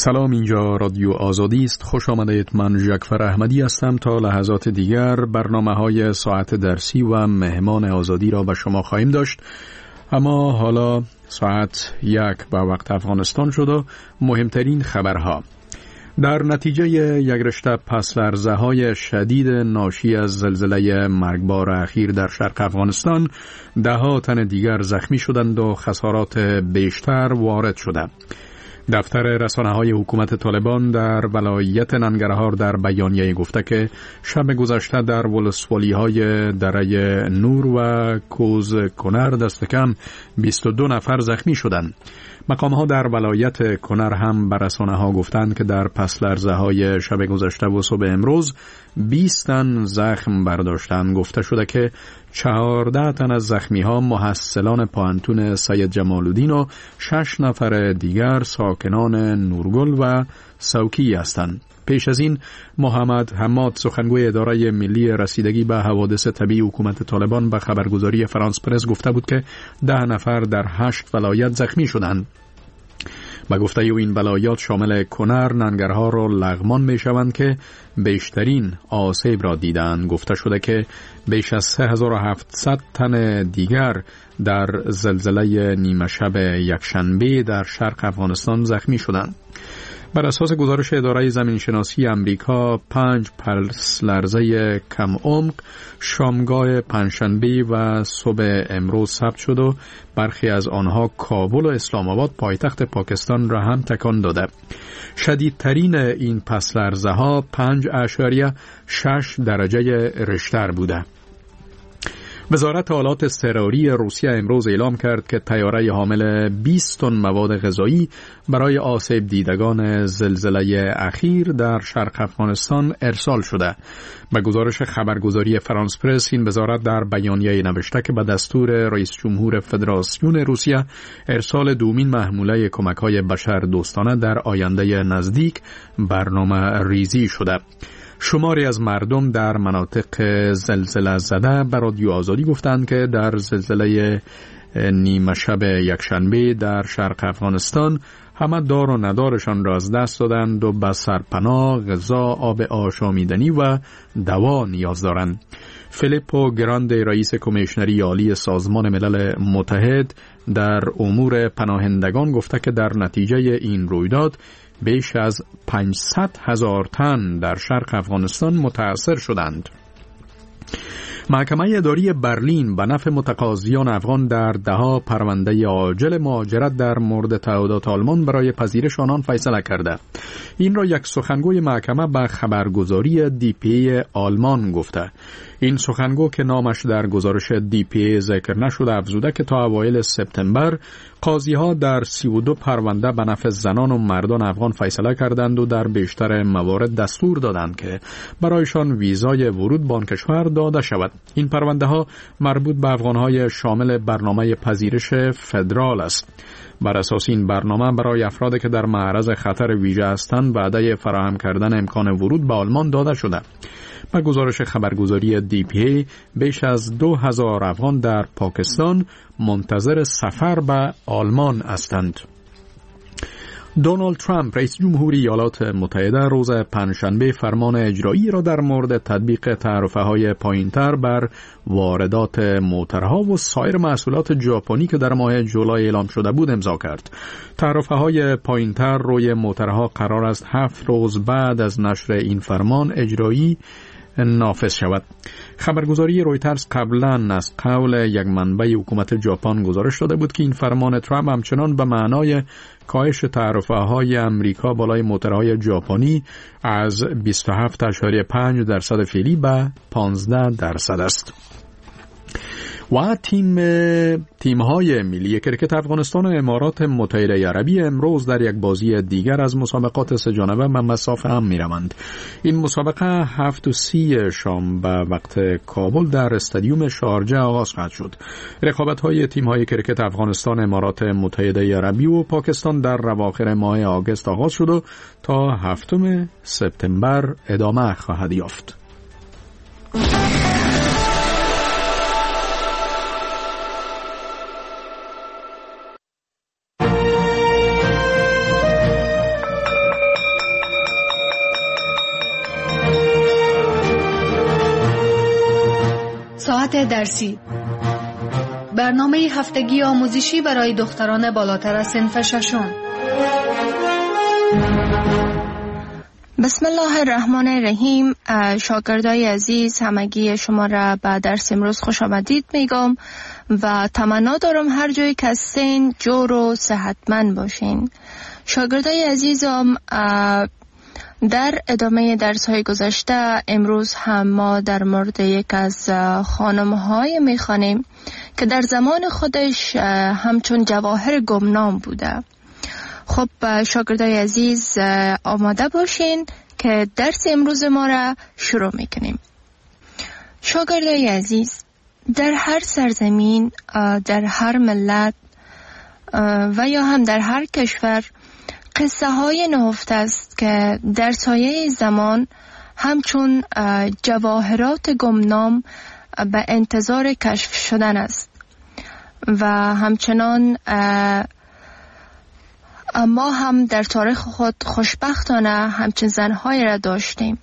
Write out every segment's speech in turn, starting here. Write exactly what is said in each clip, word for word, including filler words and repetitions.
سلام، اینجا رادیو آزادی است. خوش آمدید. من ژکفر احمدی هستم. تا لحظات دیگر برنامه‌های ساعت درسی و مهمان آزادی را به شما خواهیم داشت. اما حالا ساعت یک به وقت افغانستان شد و مهمترین خبرها. در نتیجه یک رشته پس لرزه‌های شدید ناشی از زلزله مرگبار اخیر در شرق افغانستان، ده ها تن دیگر زخمی شدند و خسارات بیشتر وارد شده. دفتر رسانه‌های حکومت طالبان در ولایت ننگرهار در بیانیه گفته که شب گذشته در ولسوالی‌های دره نور و کوز کنر دست کم بیست و دو نفر زخمی شدند. مقام‌ها در ولایت کنر هم به رسانه‌ها گفتند که در پس لرزه‌های شب گذشته و صبح امروز بیست تن زخم برداشتند. گفته شده که چهارده تن از زخمی‌ها محصلان پانتون سید جمال‌الدین و شش نفر دیگر ساکنان نورگل و سوکی هستند. پیش از این محمد حماد، سخنگوی اداره ملی رسیدگی به حوادث طبیعی حکومت طالبان، به خبرگزاری فرانس پرس گفته بود که ده نفر در هشت ولایت زخمی شدند. با گفته او این ولایات شامل کنر، ننگرهار و لغمان می شوند که بیشترین آسیب را دیدند. گفته شده که بیش از سه هزار و هفتصد تن دیگر در زلزله نیمه شب یکشنبه در شرق افغانستان زخمی شدند. بر اساس گزارش اداره زمینشناسی امریکا، پنج پس لرزه کم عمق شامگاه پنجشنبه و صبح امروز ثبت شد و برخی از آنها کابل و اسلام آباد پایتخت پاکستان را هم تکان داده. شدیدترین این پس لرزه ها پنج اعشاریه شش درجه ریشتر بوده. وزارت آلات اضطراری روسیه امروز اعلام کرد که طیاره حامل بیست تن مواد غذایی برای آسیب دیدگان زلزله اخیر در شرق افغانستان ارسال شده. به گزارش خبرگزاری فرانس پرس، این وزارت در بیانیه نوشته که به دستور رئیس جمهور فدراسیون روسیه ارسال دومین محموله کمک‌های بشر دوستانه در آینده نزدیک برنامه ریزی شده. شماری از مردم در مناطق زلزله زده به رادیو آزادی گفتند که در زلزله نیمه شب یکشنبه در شرق افغانستان همه دار و ندارشان را از دست دادند و به سرپناه، غذا، آب آشامیدنی و دوا نیاز دارند. فیلیپو گراند، رئیس کمیشنری عالی سازمان ملل متحد در امور پناهندگان، گفته که در نتیجه این رویداد بیش از پانصد هزار تن در شرق افغانستان متاثر شدند. محکمه اداری برلین به نفع متقاضیان افغان در دهها پرونده عاجل مهاجرت در مورد تعهدات آلمان برای پذیرش آنان فیصله کرده. این را یک سخنگوی محکمه به خبرگزاری دی پی ای آلمان گفته. این سخنگو که نامش در گزارش دی پی ای ذکر نشده افزوده که تا اوایل سپتامبر قاضی‌ها در سی و دو پرونده به نفع زنان و مردان افغان فیصله کردند و در بیشتر موارد دستور دادند که برایشان ویزای ورود به آن کشور داده شود. این پرونده ها مربوط به افغان‌های شامل برنامه پذیرش فدرال است. بر اساس این برنامه برای افرادی که در معرض خطر ویژه هستند وعده فراهم کردن امکان ورود به آلمان داده شده. به گزارش خبرگزاری دی پی ای بیش از دو هزار افغان در پاکستان منتظر سفر به آلمان هستند. دونالد ترامپ، رئیس جمهوری ایالات متحده، روز پنجشنبه فرمان اجرایی را در مورد تطبیق تعرفه‌های پایین‌تر بر واردات موترها و سایر محصولات ژاپنی که در ماه جولای اعلام شده بود امضا کرد. تعرفه‌های پایین‌تر روی موترها قرار است هفت روز بعد از نشر این فرمان اجرایی نافذ شود. خبرگزاری رویترز قبلا از قول یک منبع حکومت ژاپن گزارش داده بود که این فرمان ترامپ همچنان به معنای کاهش تعرفه‌های امریکا بالای موترهای ژاپنی از بیست و هفت ممیز پنج درصد فعلی به پانزده درصد است. و تیم تیم‌های ملی کرکت افغانستان و امارات متحده عربی امروز در یک بازی دیگر از مسابقات سه جانبه به مسافه هم می‌روند. این مسابقه هفت و سی شام به وقت کابل در استادیوم شارجه آغاز خواهد شد. رقابت‌های تیم‌های کرکت افغانستان، امارات متحده عربی و پاکستان در اواخر ماه آگوست آغاز شد و تا هفتم سپتامبر ادامه خواهد یافت. ساعت درسی، برنامه هفتگی آموزشی برای دختران بالاتر از صنف ششم. بسم الله الرحمن الرحیم. شاگردای عزیز، همگی شما را به درس امروز خوش آمدید میگم و تمنا دارم هر جایی که هستین جور و صحتمند باشین. شاگردای عزیزم، در ادامه درس های گذشته امروز هم ما در مورد یک از خانم های میخوانیم که در زمان خودش همچون جواهر گمنام بوده. خب شاگردای عزیز آماده باشین که درس امروز ما را شروع میکنیم. شاگردای عزیز، در هر سرزمین، در هر ملت و یا هم در هر کشور قصه های نهفته است که در سایه زمان همچون جواهرات گمنام به انتظار کشف شدن است و همچنان ما هم در تاریخ خود خوشبختانه همچون زنهای را داشتیم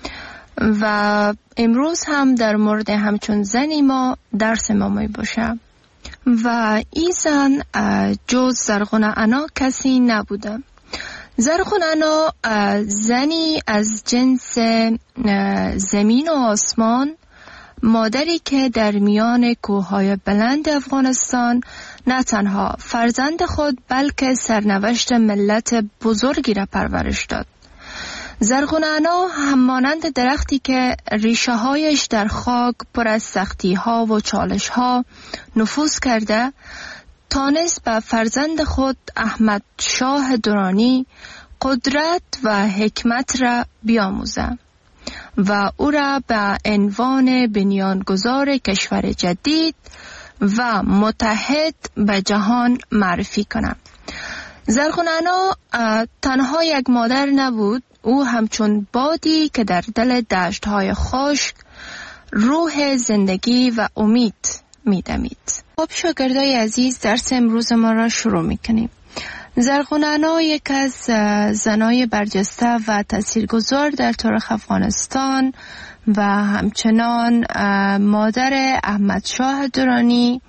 و امروز هم در مورد همچون زنی ما درس ما می باشه و این زن جز زرغونه انا کسی نبوده. زرغونه انا زنی از جنس زمین و آسمان، مادری که در میان کوههای بلند افغانستان نه تنها فرزند خود بلکه سرنوشت ملت بزرگی را پرورش داد. زرغونه انا همانند درختی که ریشه هایش در خاک پر از سختی ها و چالش ها نفوذ کرده، تانست به فرزند خود احمد شاه درانی قدرت و حکمت را بیاموزه و او را به عنوان بنیانگذار کشور جدید و متحد به جهان معرفی کنه. زرغونه انا تنها یک مادر نبود، او همچون بادی که در دل دشت‌های خشک روح زندگی و امید می‌دمید. خب شاگردای عزیز، درس امروز ما را شروع می‌کنیم. زرغونه انا یک از زنای برجسته و تاثیرگذار در تاریخ افغانستان و همچنان مادر احمد شاه درانی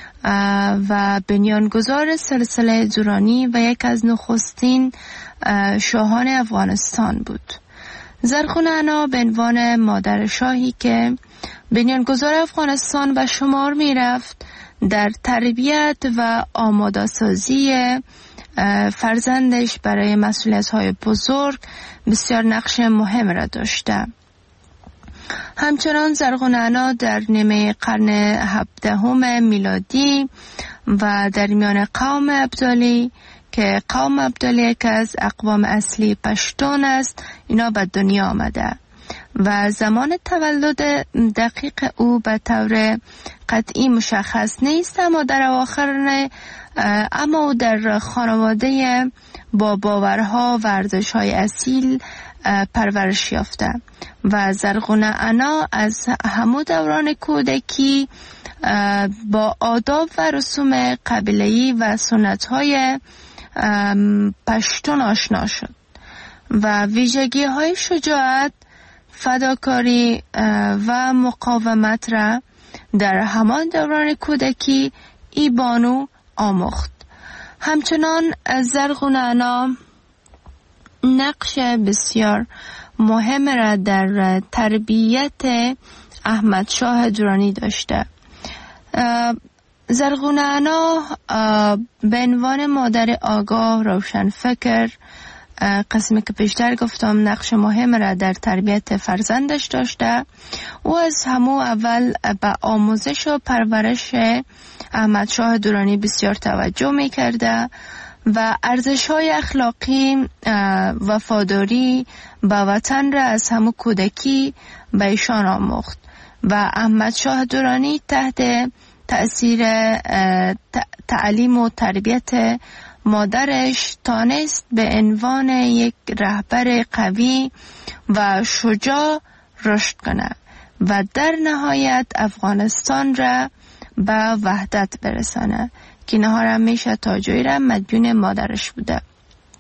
و بنیانگذار سلسله درانی و یک از نخستین شاهان افغانستان بود. زرغونه انا به عنوان مادر شاهی که بنیانگذار افغانستان به شمار می رفت، در تربیت و آماده سازی فرزندش برای مسئولیت‌های بزرگ بسیار نقش مهم را داشته. همچنان زرغونه انا در نیمه قرن هفدهم میلادی و در میان قوم ابدالی که قوم ابدالی یک از اقوام اصلی پشتون است، اینا به دنیا آمده و زمان تولد دقیق او به طور قطعی مشخص نیست، اما در اواخر اما او در خانواده با باورها و ارزش‌های اصیل پرورش یافته و زرغونه انا از همون دوران کودکی با آداب و رسوم قبیله‌ای و سنت‌های پشتون آشنا شد و ویژگی‌های شجاعت، فداکاری و مقاومت را در همان دوران کودکی ای بانو آموخت. همچنان زرغونه انا نقش بسیار مهم را در تربیت احمد شاه درانی داشته. زرغونه انا به عنوان مادر آگاه، روشن فکر، قسمی که پیشتر گفتم نقش مهم را در تربیت فرزندش داشته. او از همون اول به آموزش و پرورش احمد شاه درانی بسیار توجه می کرده و ارزش‌های اخلاقی، وفاداری به وطن را از همون کودکی به ایشان آموخت و احمد شاه درانی تحت تأثیر تعلیم و تربیت مادرش تانست به عنوان یک رهبر قوی و شجاع رشد کنه و در نهایت افغانستان را به وحدت برسانه که اینها را میشه تا جایی را مدیون مادرش بوده.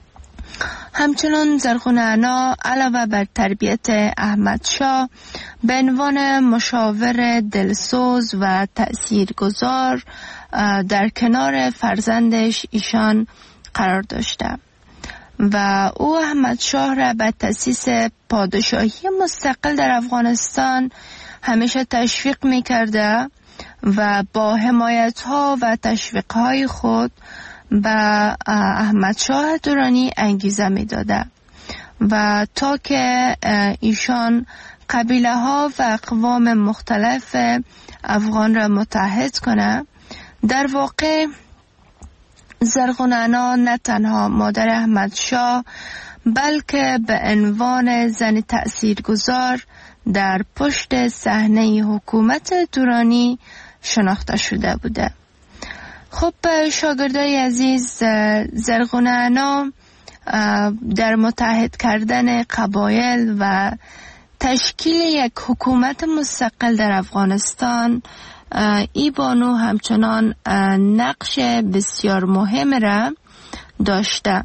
همچنان زرغون انا علاوه بر تربیت احمد شاه به عنوان مشاور دلسوز و تأثیرگذار در کنار فرزندش ایشان قرار داشته و او احمد شاه را به تأسیس پادشاهی مستقل در افغانستان همیشه تشویق می کرده و با حمایت ها و تشویق های خود به احمد شاه درانی انگیزه می داده و تا که ایشان قبیله ها و اقوام مختلف افغان را متحد کنه. در واقع زرغون انا نه تنها مادر احمد شاه بلکه به عنوان زن تأثیرگذار در پشت صحنه حکومت درانی شناخته شده بوده. خب شاگردای عزیز، زرغون انا در متحد کردن قبایل و تشکیل یک حکومت مستقل در افغانستان ای بانو همچنان نقش بسیار مهم را داشته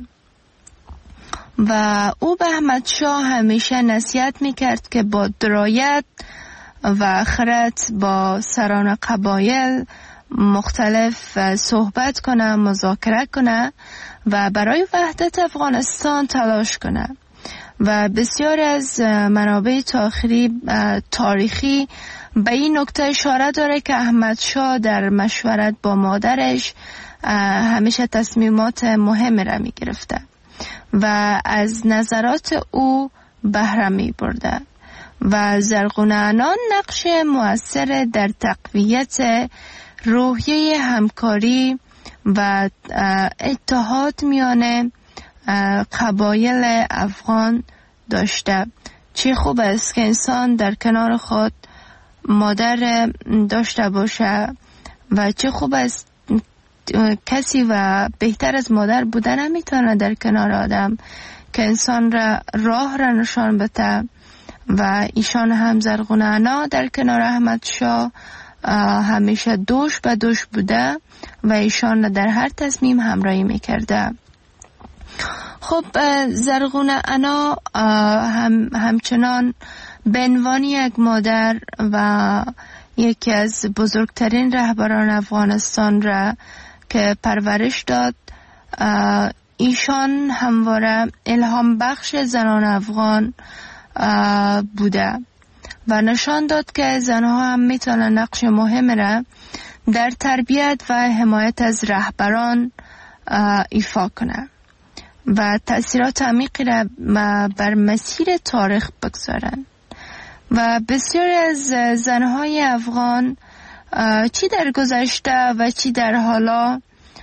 و او به احمد شاه همیشه نصیحت میکرد که با درایت و خرد با سران قبایل مختلف صحبت کنه، مذاکره کنه و برای وحدت افغانستان تلاش کنه و بسیار از منابع تاریخی تاریخی به این نکته اشاره داره که احمد شاه در مشورت با مادرش همیشه تصمیمات مهم را می گرفته و از نظرات او بهره می برده و زرغون انا نقش مؤثر در تقویت روحیه همکاری و اتحاد میان قبایل افغان داشته. چه خوب است که انسان در کنار خود مادر داشته باشه و چه خوب است کسی و بهتر از مادر بودن نمیتونه در کنار آدم که انسان را راه را نشان بده و ایشان هم زرغون انا در کنار احمد شاه همیشه دوش به دوش بوده و ایشان در هر تصمیم همراهی میکرده. خب زرغون انا هم همچنان به عنوان یک مادر و یکی از بزرگترین رهبران افغانستان را که پرورش داد، ایشان همواره الهام بخش زنان افغان بوده و نشان داد که زنها هم میتونن نقش مهم را در تربیت و حمایت از رهبران ایفا کنند و تأثیرات عمیقی را بر مسیر تاریخ بگذارند و بسیاری از زنهای افغان چی در گذشته و چی در حالا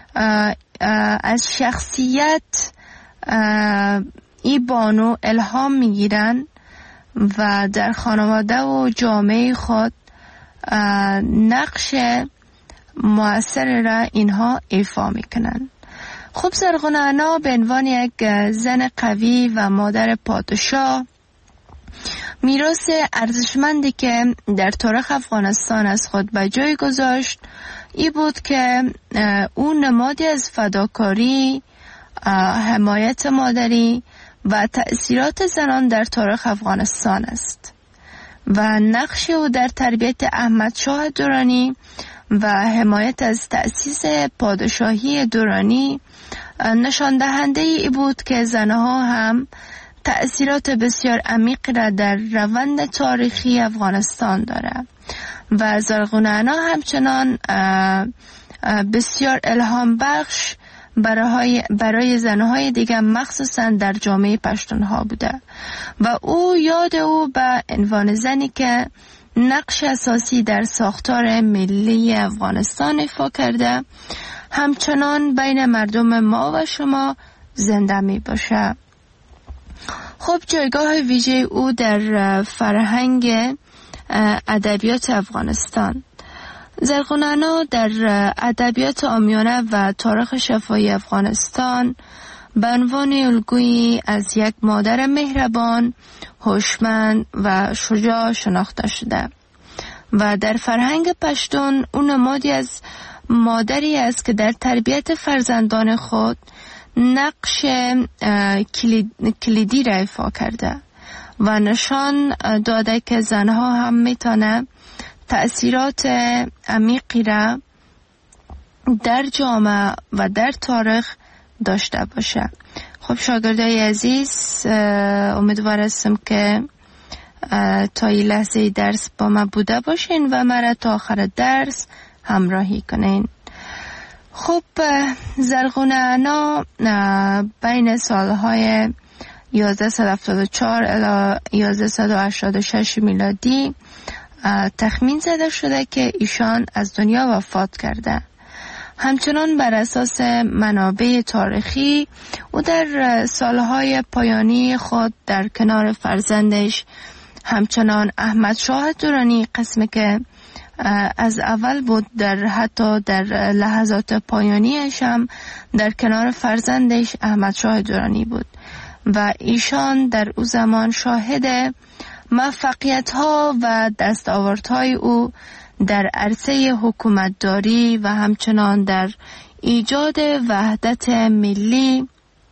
از شخصیت ای بانو الهام میگیرن و در خانواده و جامعه خود نقش مؤثر را اینها ایفا میکنن. خب زرغون انا به عنوان یک زن قوی و مادر پادشاه میراث ارزشمندی که در تاریخ افغانستان از خود به جای گذاشت ای بود که او نمادی از فداکاری، حمایت مادری و تأثیرات زنان در تاریخ افغانستان است و نقش او در تربیت احمد شاه درانی و حمایت از تأسیس پادشاهی درانی نشان دهنده ای بود که زنها هم تأثیرات بسیار عمیق را در روند تاریخی افغانستان دارد و زرغون انا همچنان بسیار الهام بخش برای برای زنهای دیگر مخصوصا در جامعه پشتونها بوده و او یاد او به عنوان زنی که نقش اساسی در ساختار ملی افغانستان ایفا کرده همچنان بین مردم ما و شما زنده می باشه. خب جایگاه ویژه او در فرهنگ ادبیات افغانستان. زرغون انا در ادبیات عامیانه و تاریخ شفاهی افغانستان به عنوان الگویی از یک مادر مهربان، هوشمند و شجاع شناخته شده و در فرهنگ پشتون اون نمادی از مادری است که در تربیت فرزندان خود نقش کلیدی را ایفا کرده و نشان داده که زنها هم میتونه تأثیرات عمیقی را در جامعه و در تاریخ داشته باشه. خب شاگردای عزیز، امیدوار هستم که تا این لحظه درس با ما بوده باشین و مرا تا آخر درس همراهی کنین. خب زرغونه انا بین سالهای یازده هفتاد و چهار الی یازده هشتاد و شش میلادی تخمین زده شده که ایشان از دنیا وفات کرده. همچنان بر اساس منابع تاریخی او در سالهای پایانی خود در کنار فرزندش همچنان احمد شاه درانی، قسمی که از اول بود، در حتی در لحظات پایانیش هم در کنار فرزندش احمد شاه درانی بود و ایشان در او زمان شاهد موفقیت ها و دستاوردهای او در عرصه حکومتداری و همچنان در ایجاد وحدت ملی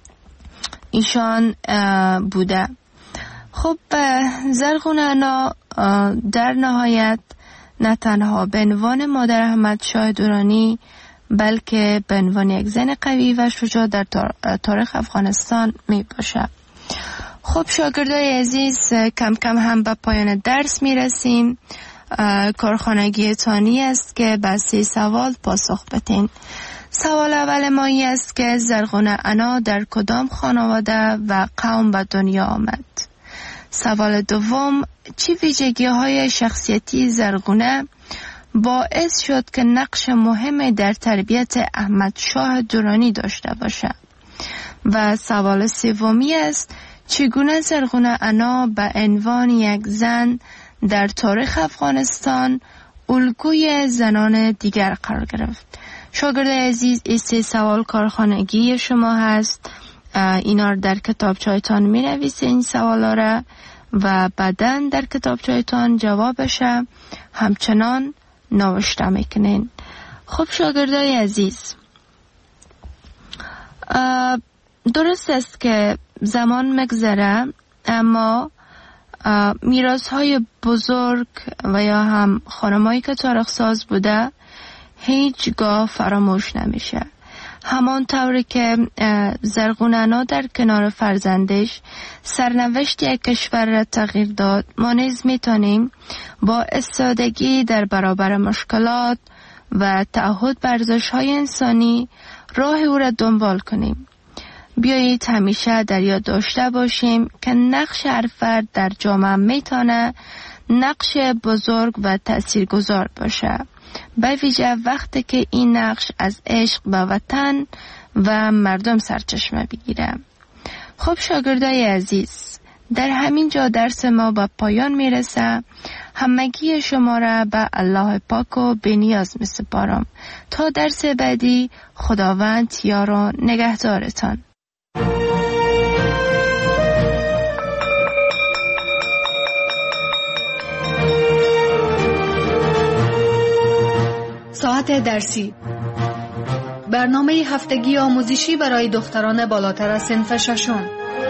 ایشان بوده. خب زرغونه انا در نهایت نه تنها به عنوان مادر احمد شاه درانی بلکه به عنوان یک زن قوی و شجاع در تاریخ افغانستان می باشد. خب شاگردای عزیز، کم کم هم به پایان درس می رسیم. کارخانگی تانی است که به سه سوال پاسخ بدین. سوال اول ما این است که زرغونه انا در کدام خانواده و قوم به دنیا آمد؟ سوال دوم، چه ویژگی های شخصیتی زرغونه باعث شد که نقش مهمی در تربیت احمد شاه درانی داشته باشد؟ و سوال سومی است، چگونه زرغونه انا به عنوان یک زن در تاریخ افغانستان الگوی زنان دیگر قرار گرفت؟ شاگرد عزیز، این سه سوال کارخانگی شما هست. اینا رو در کتابچه‌تان می نویسین این سوالا را و بعداً در کتابچه‌تان جوابش همچنان نوشته میکنین. خب شاگردای عزیز، درست است که زمان مگذره اما میراث های بزرگ و یا هم خانمایی که تاریخ ساز بوده هیچگاه فراموش نمیشه. همان طوری که زرغونه انا در کنار فرزندش سرنوشت یک کشور را تغییر داد، ما نیز میتونیم با استادگی در برابر مشکلات و تعهد بر ارزش‌های انسانی راه او را دنبال کنیم. بیایید همیشه در یاد داشته باشیم که نقش هر فرد در جامعه میتونه نقش بزرگ و تاثیرگذار باشه، به ویژه وقتی که این نقش از عشق به وطن و مردم سرچشمه بگیره. خب شاگردای عزیز، در همین جا درس ما به پایان میرسه. همگی شما را به الله پاک و بی‌نیاز میسپارم. تا درس بعدی، خداوند یار و نگهدارتان. ساعت درسی، برنامه هفتگی آموزشی برای دختران بالاتر از صنف ششم.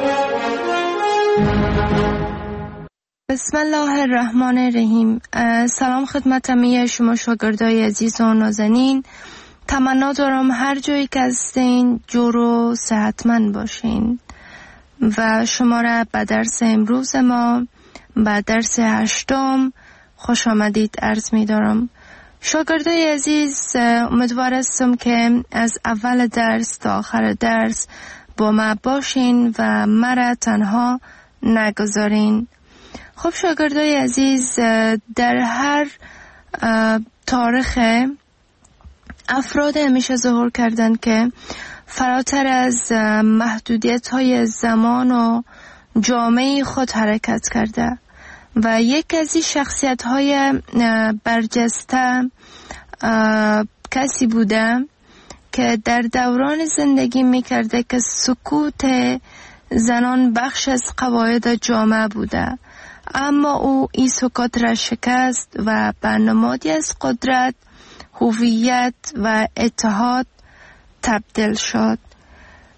بسم الله الرحمن الرحیم. سلام خدمت همه شما شاگردای عزیز و نازنین. تمنا دارم هر جایی که هستین جور و صحتمند باشین و شما را به درس امروز ما، به درس هشتم خوش آمدید عرض می دارم. شاگردای عزیز، امیدوار هستم که از اول درس تا آخر درس با ما باشین و مرا تنها نگذارین. خب شاگردای عزیز، در هر تاریخ افراد همیشه ظهور کردن که فراتر از محدودیت های زمان و جامعه خود حرکت کرده و یک از این شخصیت های برجسته کسی بوده که در دوران زندگی میکرده که سکوت زنان بخش از قواعد جامعه بوده، اما او این سکوت را شکست و به نمادی از قدرت، هویت و اتحاد تبدیل شد.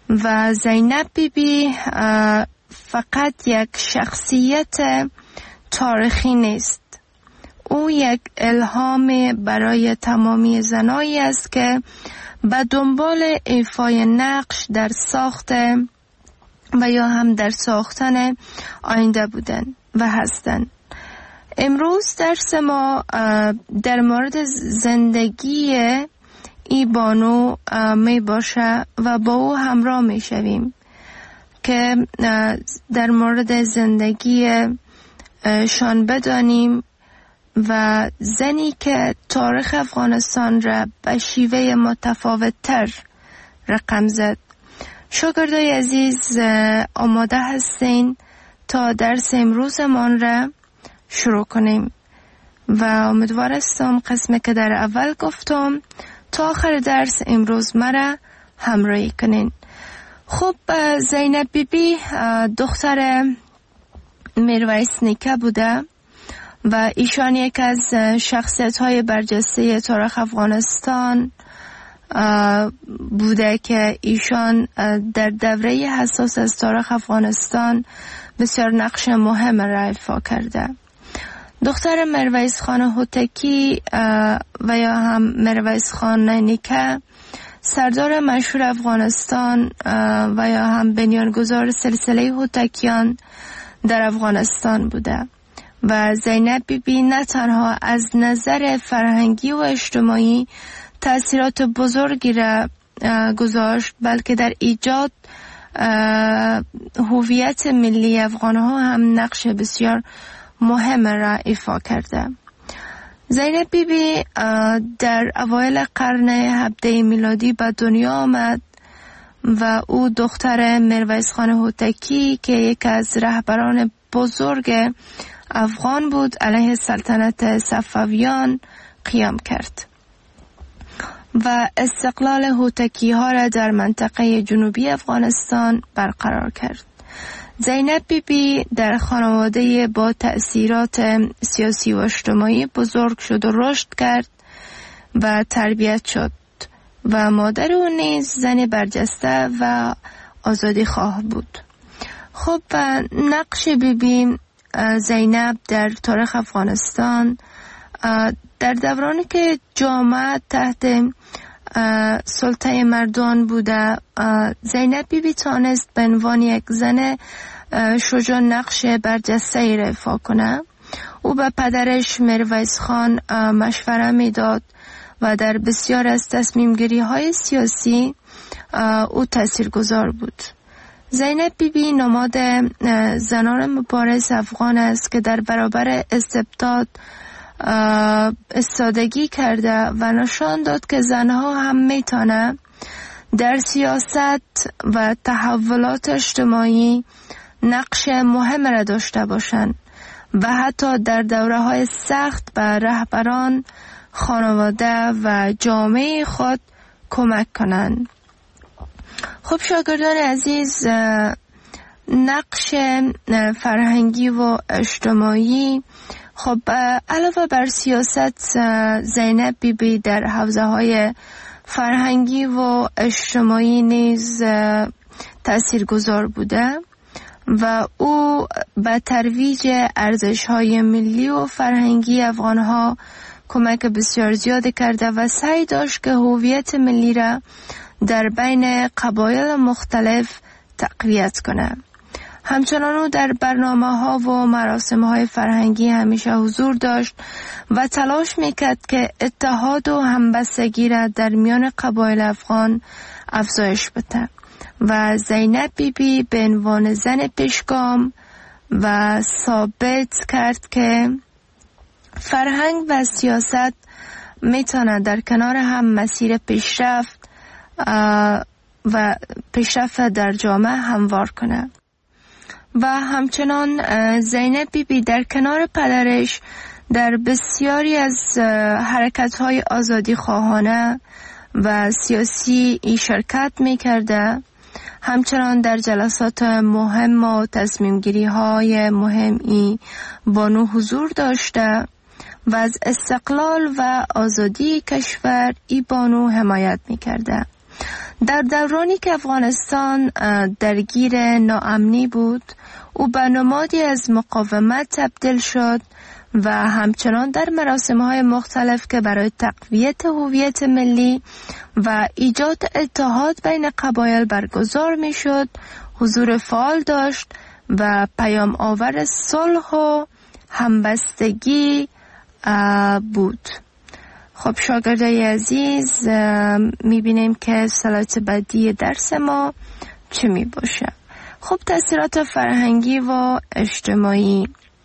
و زینب بی بی فقط یک شخصیت تاریخی نیست، او یک الهام برای تمامی زنایی است که به دنبال ایفای نقش در ساخت و یا هم در ساختن آینده بودن و هستند. امروز درس ما در مورد زندگی ای بانو می باشه و با او همراه می شویم که در مورد زندگی شان بدانیم و زنی که تاریخ افغانستان را به شیوه متفاوت تر رقم زد. شاگردای عزیز آماده هستین تا درس امروزمان را شروع کنیم و امیدوار هستم قسمی که در اول گفتم تا آخر درس امروز مرا همراهی کنین. خب زینب بی بی دختر میرویس نیکه بوده و ایشان یک از شخصیت های برجسته تاریخ افغانستان بوده که ایشان در دوره حساس از تاریخ افغانستان بسیار نقش مهم را ایفا کرده. دختر میرویس خان هوتکی و یا هم میرویس خان نیکه سردار مشهور افغانستان و یا هم بنیانگذار سلسله هوتکیان در افغانستان بوده و زینب بی بی نه تنها از نظر فرهنگی و اجتماعی تأثیرات بزرگی را گذاشت بلکه در ایجاد هویت ملی افغانها هم نقش بسیار مهم را ایفا کرده. زینب بی بی در اوایل قرن هفدهم میلادی به دنیا آمد و او دختر میرویس خان هوتکی که یک از رهبران بزرگ افغان بود علیه سلطنت صفویان قیام کرد و استقلال هوتکی ها را در منطقه جنوبی افغانستان برقرار کرد. زینب بی بی در خانواده با تأثیرات سیاسی و اجتماعی بزرگ شد و رشد کرد و تربیت شد و مادر او نیز زن برجسته و آزادی خواه بود. خب نقش بی بی زینب در تاریخ افغانستان در دورانی که جامعه تحت سلطه مردان بوده، زینب بی بی تانست به عنوان یک زن شجاع نقش برجسته ای را ایفا کنه. او به پدرش میرویس خان مشوره میداد و در بسیار از تصمیم گیری های سیاسی او تاثیرگذار بود. زینب بی بی نماد زنان مبارز افغان است که در برابر استبداد استادگی کرده و نشان داد که زنها هم میتونه در سیاست و تحولات اجتماعی نقش مهم را داشته باشند و حتی در دوره های سخت به رهبران خانواده و جامعه خود کمک کنند. خب شاگردان عزیز، نقش فرهنگی و اجتماعی، خب علاوه بر سیاست، زینب بی بی در حوزه های فرهنگی و اجتماعی نیز تاثیرگذار بوده و او به ترویج ارزش‌های ملی و فرهنگی افغان‌ها کمک بسیار زیاد کرده و سعی داشت که هویت ملی را در بین قبایل مختلف تقویت کنه. همچنان او در برنامه‌ها و مراسم‌های فرهنگی همیشه حضور داشت و تلاش میکرد که اتحاد و همبستگی را در میان قبایل افغان افزایش بده و زینب بی بی به عنوان زن پیشگام و ثابت کرد که فرهنگ و سیاست میتونه در کنار هم مسیر پیشرفت و پیشرفت در جامعه هموار کنه. و همچنان زینب بی بی در کنار پدرش در بسیاری از حرکت‌های آزادی خواهانه و سیاسی ای شرکت می‌کرده. همچنان در جلسات مهم و تصمیم‌گیری‌های مهمی بانو حضور داشته و از استقلال و آزادی کشور ای بانو حمایت می‌کرده. در دورانی که افغانستان درگیر ناامنی بود، او به نمادی از مقاومت تبدیل شد و همچنان در مراسم‌های مختلف که برای تقویت هویت ملی و ایجاد اتحاد بین قبایل برگزار می‌شد، حضور فعال داشت و پیام آور صلح و همبستگی بود. خب شاگردای عزیز، می‌بینیم که سلایت بعدی درس ما چه می‌باشه. خب تأثیرات فرهنگی و اجتماعی.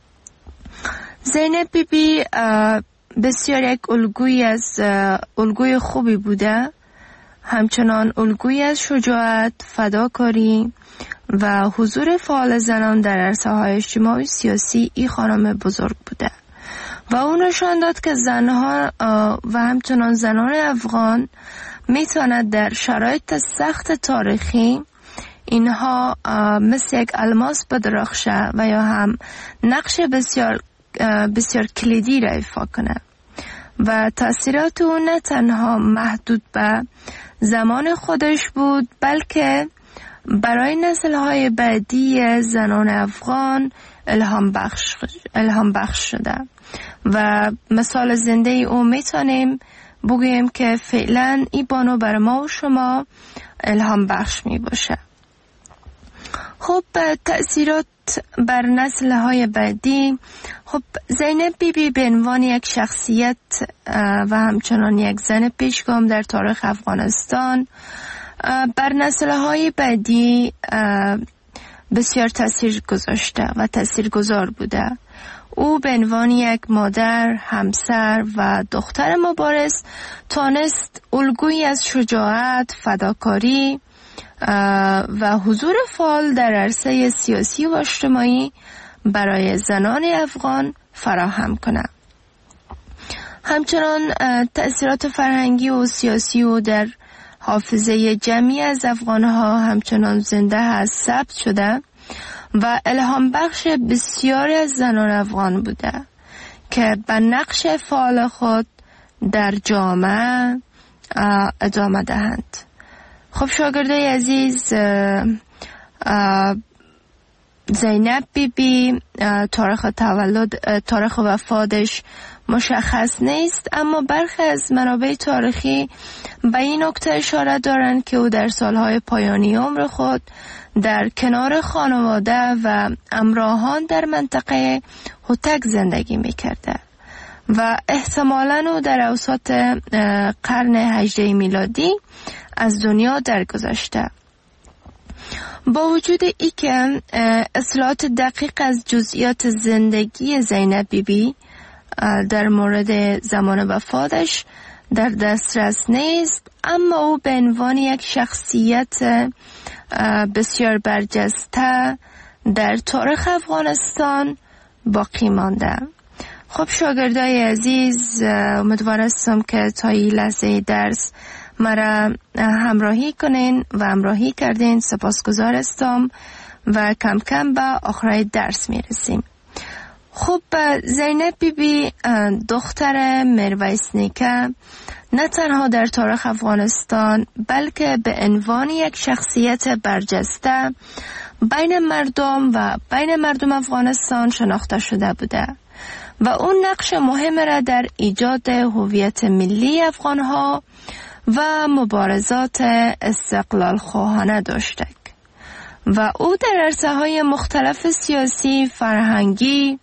زینب بی بی بسیار یک الگوی از الگوی خوبی بوده، همچنان الگوی از شجاعت، فداکاری و حضور فعال زنان در عرصه‌های اجتماعی و سیاسی ای خانم بزرگ بوده و او نشان داد که زنها و همچنان زنان افغان میتواند در شرایط سخت تاریخی اینها مثل یک الماس بدرخشه و یا هم نقش بسیار بسیار کلیدی را ایفا کنه و تأثیرات او نه تنها محدود به زمان خودش بود، بلکه برای نسل‌های بعدی زنان افغان الهام بخش الهام بخش شده و مثال زنده او میتونیم بگوییم که فعلا این بانو بر ما و شما الهام بخش می باشه. خب تأثیرات بر نسل‌های بعدی. خب زینب بی بی به عنوان یک شخصیت و همچنان یک زن پیشگام در تاریخ افغانستان بر نسل‌های بعدی بسیار تأثیر گذاشته و تأثیرگذار بوده. او به عنوان یک مادر، همسر و دختر مبارز تانست الگویی از شجاعت، فداکاری و حضور فعال در عرصه سیاسی و اجتماعی برای زنان افغان فراهم کند. همچنان تأثیرات فرهنگی و سیاسی او در حافظه جمعی از افغانها همچنان زنده هست، ثبت شده و الهام بخش بسیاری از زنان افغان بوده که به نقش فعال خود در جامعه ادامه دهند. خب شاگردای عزیز، زینب بی بی تاریخ تولد تاریخ وفاتش مشخص نیست، اما برخی از منابع تاریخی به این نکته اشاره دارند که او در سالهای پایانی عمر خود در کنار خانواده و همراهان در منطقه هوتک زندگی می‌کرده و احتمالاً او در اوسط قرن هجدهم میلادی از دنیا درگذشته. با وجود ای که اطلاعات دقیق از جزئیات زندگی زینب بی بی در مورد زمان وفاتش در دسترس نیست، اما او به عنوان یک شخصیت بسیار برجسته در تاریخ افغانستان باقی مانده. خب شاگردای عزیز، امیدوار هستم که تا این لحظه درس مرا همراهی کنین و همراهی کردین. سپاسگزار هستم و کم کم به آخرای درس میرسیم. خب زینب بی بی دختر میرویس نیکه نه تنها در تاریخ افغانستان بلکه به عنوان یک شخصیت برجسته بین مردم و بین مردم افغانستان شناخته شده بوده و اون نقش مهم را در ایجاد هویت ملی افغانها و مبارزات استقلال خواهانه داشته و او در عرصه‌های مختلف سیاسی، فرهنگی،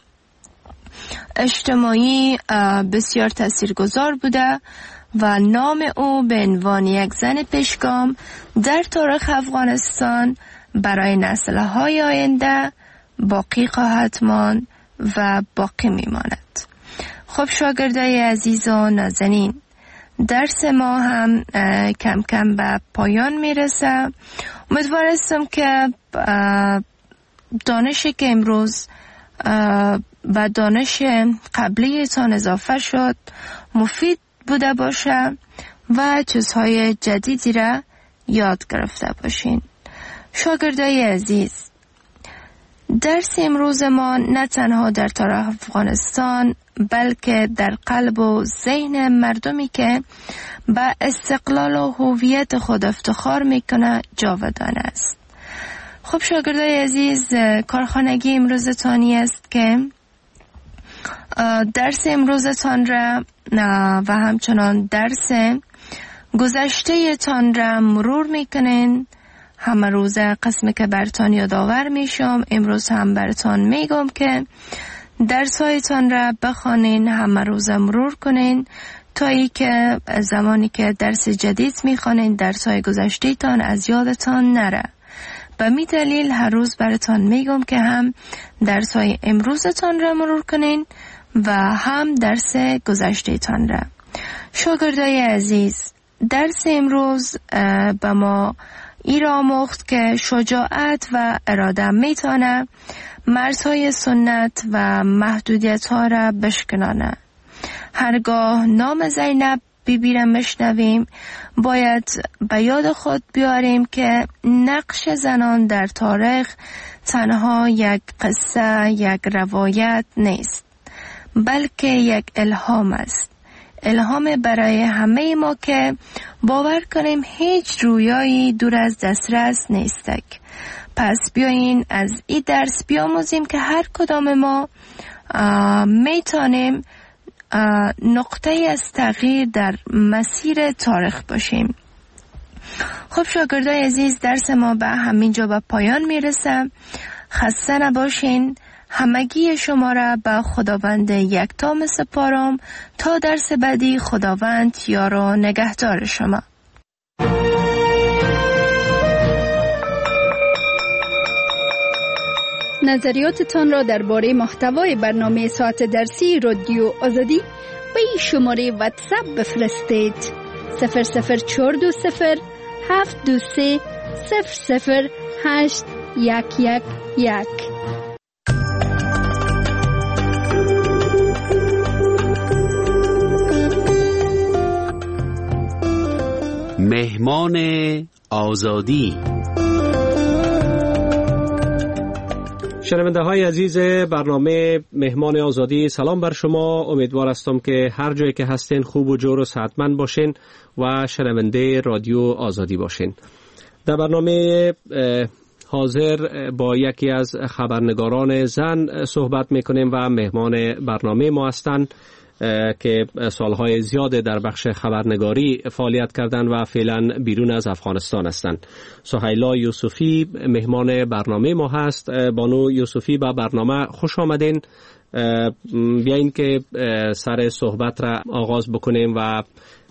اجتماعی بسیار تاثیرگذار بوده و نام او به عنوان یک زن پیشگام در تاریخ افغانستان برای نسل‌های آینده باقی خواهد ماند و باقی میماند. خب شاگردای عزیز و نازنین، درس ما هم کم کم به پایان میرسه. امیدوار هستم که دانشی که امروز و دانش قبلیتان اضافه شد مفید بوده باشه و چیزهای جدیدی را یاد گرفته باشین. شاگردای عزیز، درس امروز ما نه تنها در تاریخ افغانستان بلکه در قلب و ذهن مردمی که به استقلال و هویت خود افتخار میکنه جاودانه است. خب شاگردای عزیز، کارخانگی امروزتانی است که درس امروزتان را و همچنان درس گذشته تان را مرور میکنین. همه روز قسمی که برتان یادآور میشم، امروز هم برتان میگم که درس هایتان را بخوانین، همه روز مرور کنین تا ای که زمانی که درس جدید میخوانین درس های گذشته تان از یادتان نره. به می دلیل هر روز برتان میگم که هم درس های امروزتان را مرور کنین و هم درس گذشته تان را. شاگردای عزیز، درس امروز به ما ای را آموخت که شجاعت و اراده میتونه مرزهای سنت و محدودیت ها را بشکنانه. هرگاه نام زینب بیبی را مشنویم باید به یاد خود بیاریم که نقش زنان در تاریخ تنها یک قصه، یک روایت نیست، بلکه یک الهام است. الهام برای همه ما که باور کنیم هیچ رویایی دور از دسترس نیستک. پس بیایین از این درس بیاموزیم که هر کدام ما میتونیم نقطه از تغییر در مسیر تاریخ باشیم. خب شاگردای عزیز، درس ما به همینجا به پایان میرسه. خسته نباشین. همگی شما را به خداوند یکتا میسپارم تا درس بعدی. خداوند یار و نگهدار شما. نظریاتتان را درباره محتوای برنامه ساعت درسی رادیو آزادی به این شماره واتساپ بفرستید: صفر صفر چهار دو صفر هفت دو سه صفر صفر هشت یک یک یک. مهمان آزادی. شنونده های عزیز برنامه مهمان آزادی، سلام بر شما. امیدوار هستم که هر جایی که هستین خوب و جور و صحتمند باشین و شنونده رادیو آزادی باشین. در برنامه حاضر با یکی از خبرنگاران زن صحبت میکنیم و مهمان برنامه ما هستند که سالهای زیاده در بخش خبرنگاری فعالیت کردن و فعلا بیرون از افغانستان هستند. سهیلا یوسفی مهمان برنامه ما هست. بانو یوسفی به برنامه خوش آمدین. بیاین که سر صحبت را آغاز بکنیم و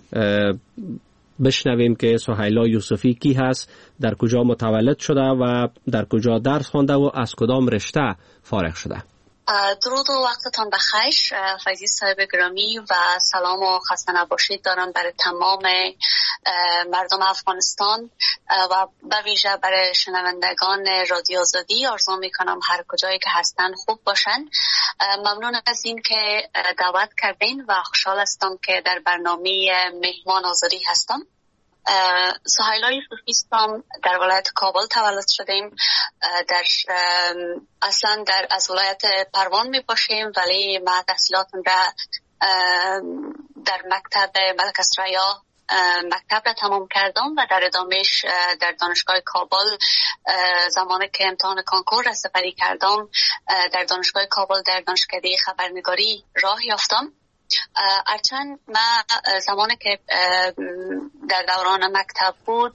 بشنویم که سهیلا یوسفی کی هست، در کجا متولد شده و در کجا درس خوانده و از کدام رشته فارغ شده. درود و وقتتان بخیر فیضی صاحب گرامی و سلام و خسته نباشید دارم برای تمام مردم افغانستان و به ویژه برای شنوندگان رادیو آزادی. آرزو میکنم هر کجایی که هستن خوب باشن. ممنون از این که دعوت کردین و خوشحال هستم که در برنامه مهمان آزادی هستم. سهیلا یوسفی هستم، در ولایت کابل تولد شدیم. در اصلا در از ولایت پروان می باشیم، ولی ما تحصیلاتم را در مکتب ملک اسریا مکتب را تمام کردم و در ادامهش در دانشگاه کابل زمانی که امتحان کانکور را سپری کردم در دانشگاه کابل در دانشکده خبرنگاری راه یافتم. هرچند ما زمانی که در دوران مکتب بود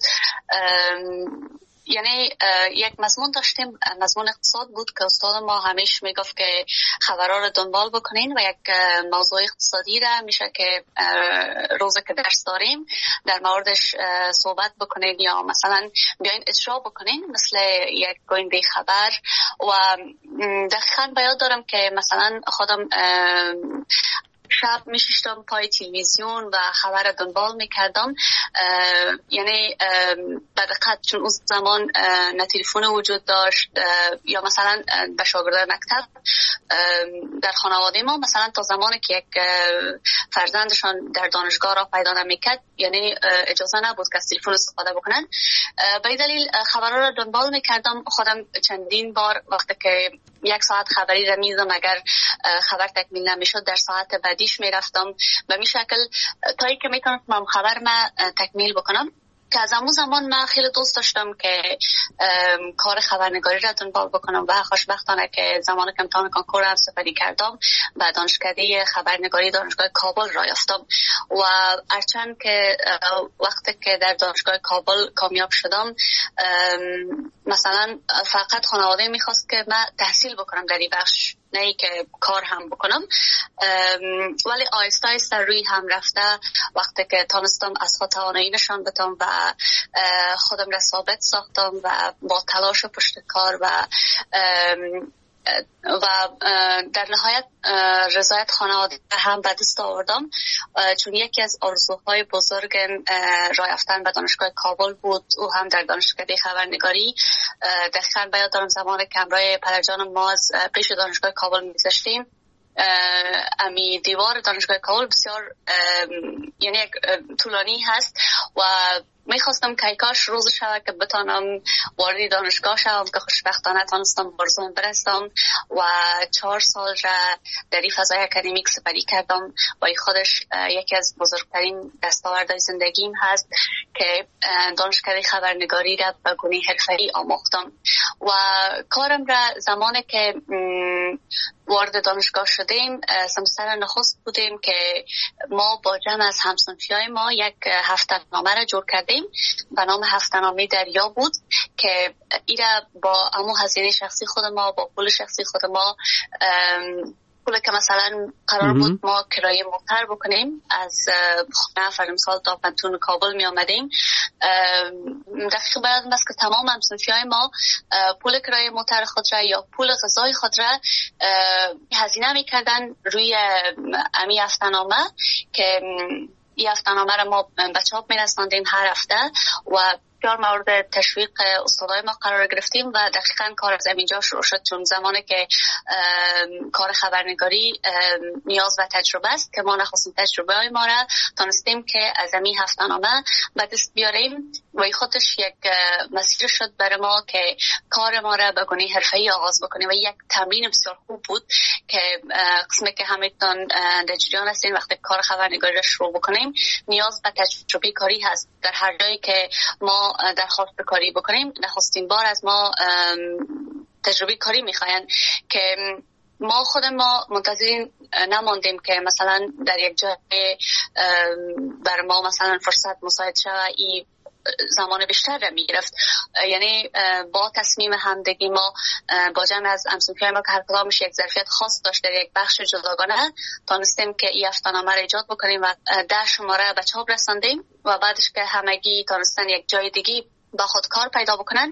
یعنی یک مضمون داشتیم، مضمون اقتصاد بود که استاد ما همیشه میگفت که خبرها رو دنبال بکنین و یک موضوع اقتصادی را میشه که روزی که درس داریم در موردش صحبت بکنین یا مثلا بیاین اجرا بکنین مثل یک گوینده خبر. و دقیقاً به یاد دارم که مثلا خودم شب میشیشتم پای تلویزیون و خبر دنبال میکردم. یعنی به دقت، چون اون زمان نه تلفن وجود داشت یا مثلا به شاگردای مکتب در خانواده ما مثلا تا زمانی که یک فرزندشان در دانشگاه را پیدا نمیکرد یعنی اجازه نبود که از تلفن استفاده بکنن. به این دلیل خبرها را دنبال میکردم. خودم چندین بار وقتی که یک ساعت خبری را میدم، اگر خبر تکمیل نمیشد در ساعت بعدیش میرفتم. به می شکل تایی که میتونم خبر ما تکمیل بکنم. که از همون زمان من خیلی دوست داشتم که کار خبرنگاری را دنبال بکنم و خوشبختانه که زمان که امتحان کنکور هم سپری کردم و دانشکده خبرنگاری دانشگاه کابل را یافتم و هرچند که وقتی که در دانشگاه کابل کامیاب شدم مثلا فقط خانواده میخواست که من تحصیل بکنم در این بخش، نه ای که کار هم بکنم، ولی آیسته آیسته روی هم رفته وقتی که تانستم از خود توانایی نشان بدم و خودم را ثابت ساختم و با تلاش و پشت کار و و در نهایت رضایت خانواده هم به دست آوردم، چون یکی از آرزوهای بزرگم راه رفتن به دانشگاه کابل بود، او هم در دانشکده خبرنگاری. دقیقاً بیاد دارم زمان که همراه پدرجانم ما از پیش دانشگاه کابل می‌گذشتیم، امی دیوار دانشگاه کابل بسیار یعنی یک طولانی هست و میخواستم که کاش روز شود که بتانم وارد دانشگاه شوم که خوشبختانه تانستم برزوم برستم و چهار سال را در این فضای اکادمیک سپری کردم و این خودش یکی از بزرگترین دستاوردهای زندگیم هست که دانشکده خبرنگاری را به گونه حرفه‌ای آموختم و کارم را زمانی که وارد دانشگاه شدیم سمستر نخست بودیم که ما با جمع از همصنفیای ما یک هفته‌نامه را جور کردیم به نام هفته‌نامه دریا بود که ایرا با امو هزینه شخصی خود ما، با پول شخصی خود ما، پول که مثلا قرار بود ما کرایه موتر بکنیم از خونه فرمسال تا پنتون کابل می آمدیم، دقیق باید است که تمام همصنفیای ما پول کرایه موتر خود را یا پول غذای خود را هزینه می کردن روی امی هفته‌نامه که این هفته‌نامه را ما به چاپ می رساندیم هر هفته و بسیار مورد تشویق استادای ما قرار گرفتیم و دقیقاً کار از اینجا شروع شد، چون زمانی که کار خبرنگاری نیاز و تجربه است که ما نخواستیم تجربه های ما را تانستیم که از این هفته‌نامه به دست بیاریم و این خودش یک مسیر شد برای ما که کار ما را به گونه حرفه‌ای آغاز بکنیم و یک تمرین بسیار خوب بود که قسمی که همتون در جریان هستین وقتی کار خبرنگاری را شروع بکنیم نیاز به تجربه کاری هست. در هر جایی که ما درخواست کاری بکنیم نخستین بار از ما تجربه کاری میخواین که ما خود ما منتظر نماندیم که مثلا در یک جای بر ما مثلا فرصت مساعد شود، این زمان بیشتر را میگرفت. یعنی با تصمیم همدگی ما با جمع از همصنفیای ما که هر کدامش یک ظرفیت خاص داشت در یک بخش جداگانه تانستیم که این هفته‌نامه را ایجاد بکنیم و ده شماره به چاپ رساندیم و بعدش که همگی تانستن یک جای دیگه با خود کار پیدا بکنن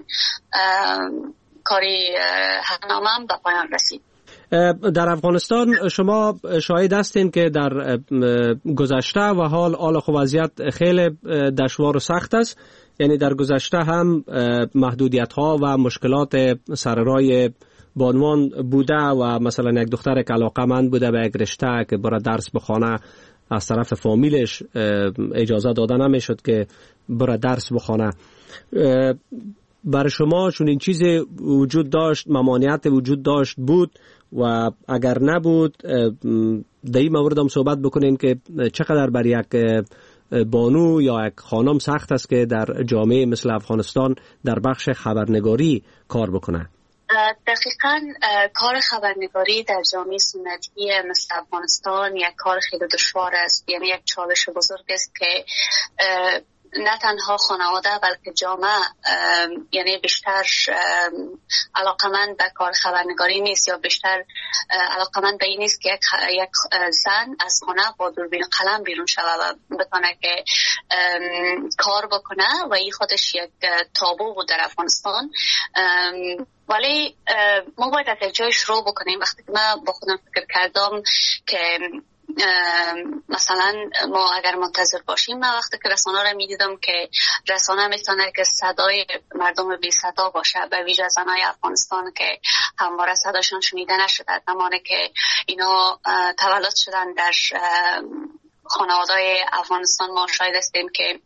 کاری هفته‌نامه هم به پایان رسید. در افغانستان شما شاهد هستین که در گذشته و حال حال خو وضعیت خیلی دشوار و سخت است، یعنی در گذشته هم محدودیت ها و مشکلات سر راه بانوان بوده و مثلا یک دختر که علاقه‌مند بوده به یک رشته که برای درس بخونه از طرف فامیلش اجازه داده نمیشد که برای درس بخونه. برای شما چون این چیز وجود داشت، ممانعت وجود داشت بود و اگر نبود در این مورد هم صحبت بکنین که چقدر برای یک بانو یا یک خانم سخت است که در جامعه مثل افغانستان در بخش خبرنگاری کار بکنه؟ دقیقاً کار خبرنگاری در جامعه سنتی مثل افغانستان یک کار خیلی دشوار است، یعنی یک چالش بزرگ است که نه تنها خانواده بلکه جامعه یعنی بیشتر علاقمند به کار خبرنگاری نیست یا بیشتر علاقمند به این نیست که یک زن از خانه با دوربین قلم بیرون شود و بتونه که کار بکنه و این خودش یک تابو بود در افغانستان. ولی ما باید از یک جای شروع بکنیم. وقتی که من با خودم فکر کردم که مثلا ما اگر منتظر باشیم، من وقتی که رسانه را میدیدم که رسانه میتونه که صدای مردم بی صدا باشه، به ویژه زنای افغانستان که همواره صداشون شنیده نشده، زمانی که اینا تولد شدن در خانواده‌های افغانستان ما شاهد هستیم که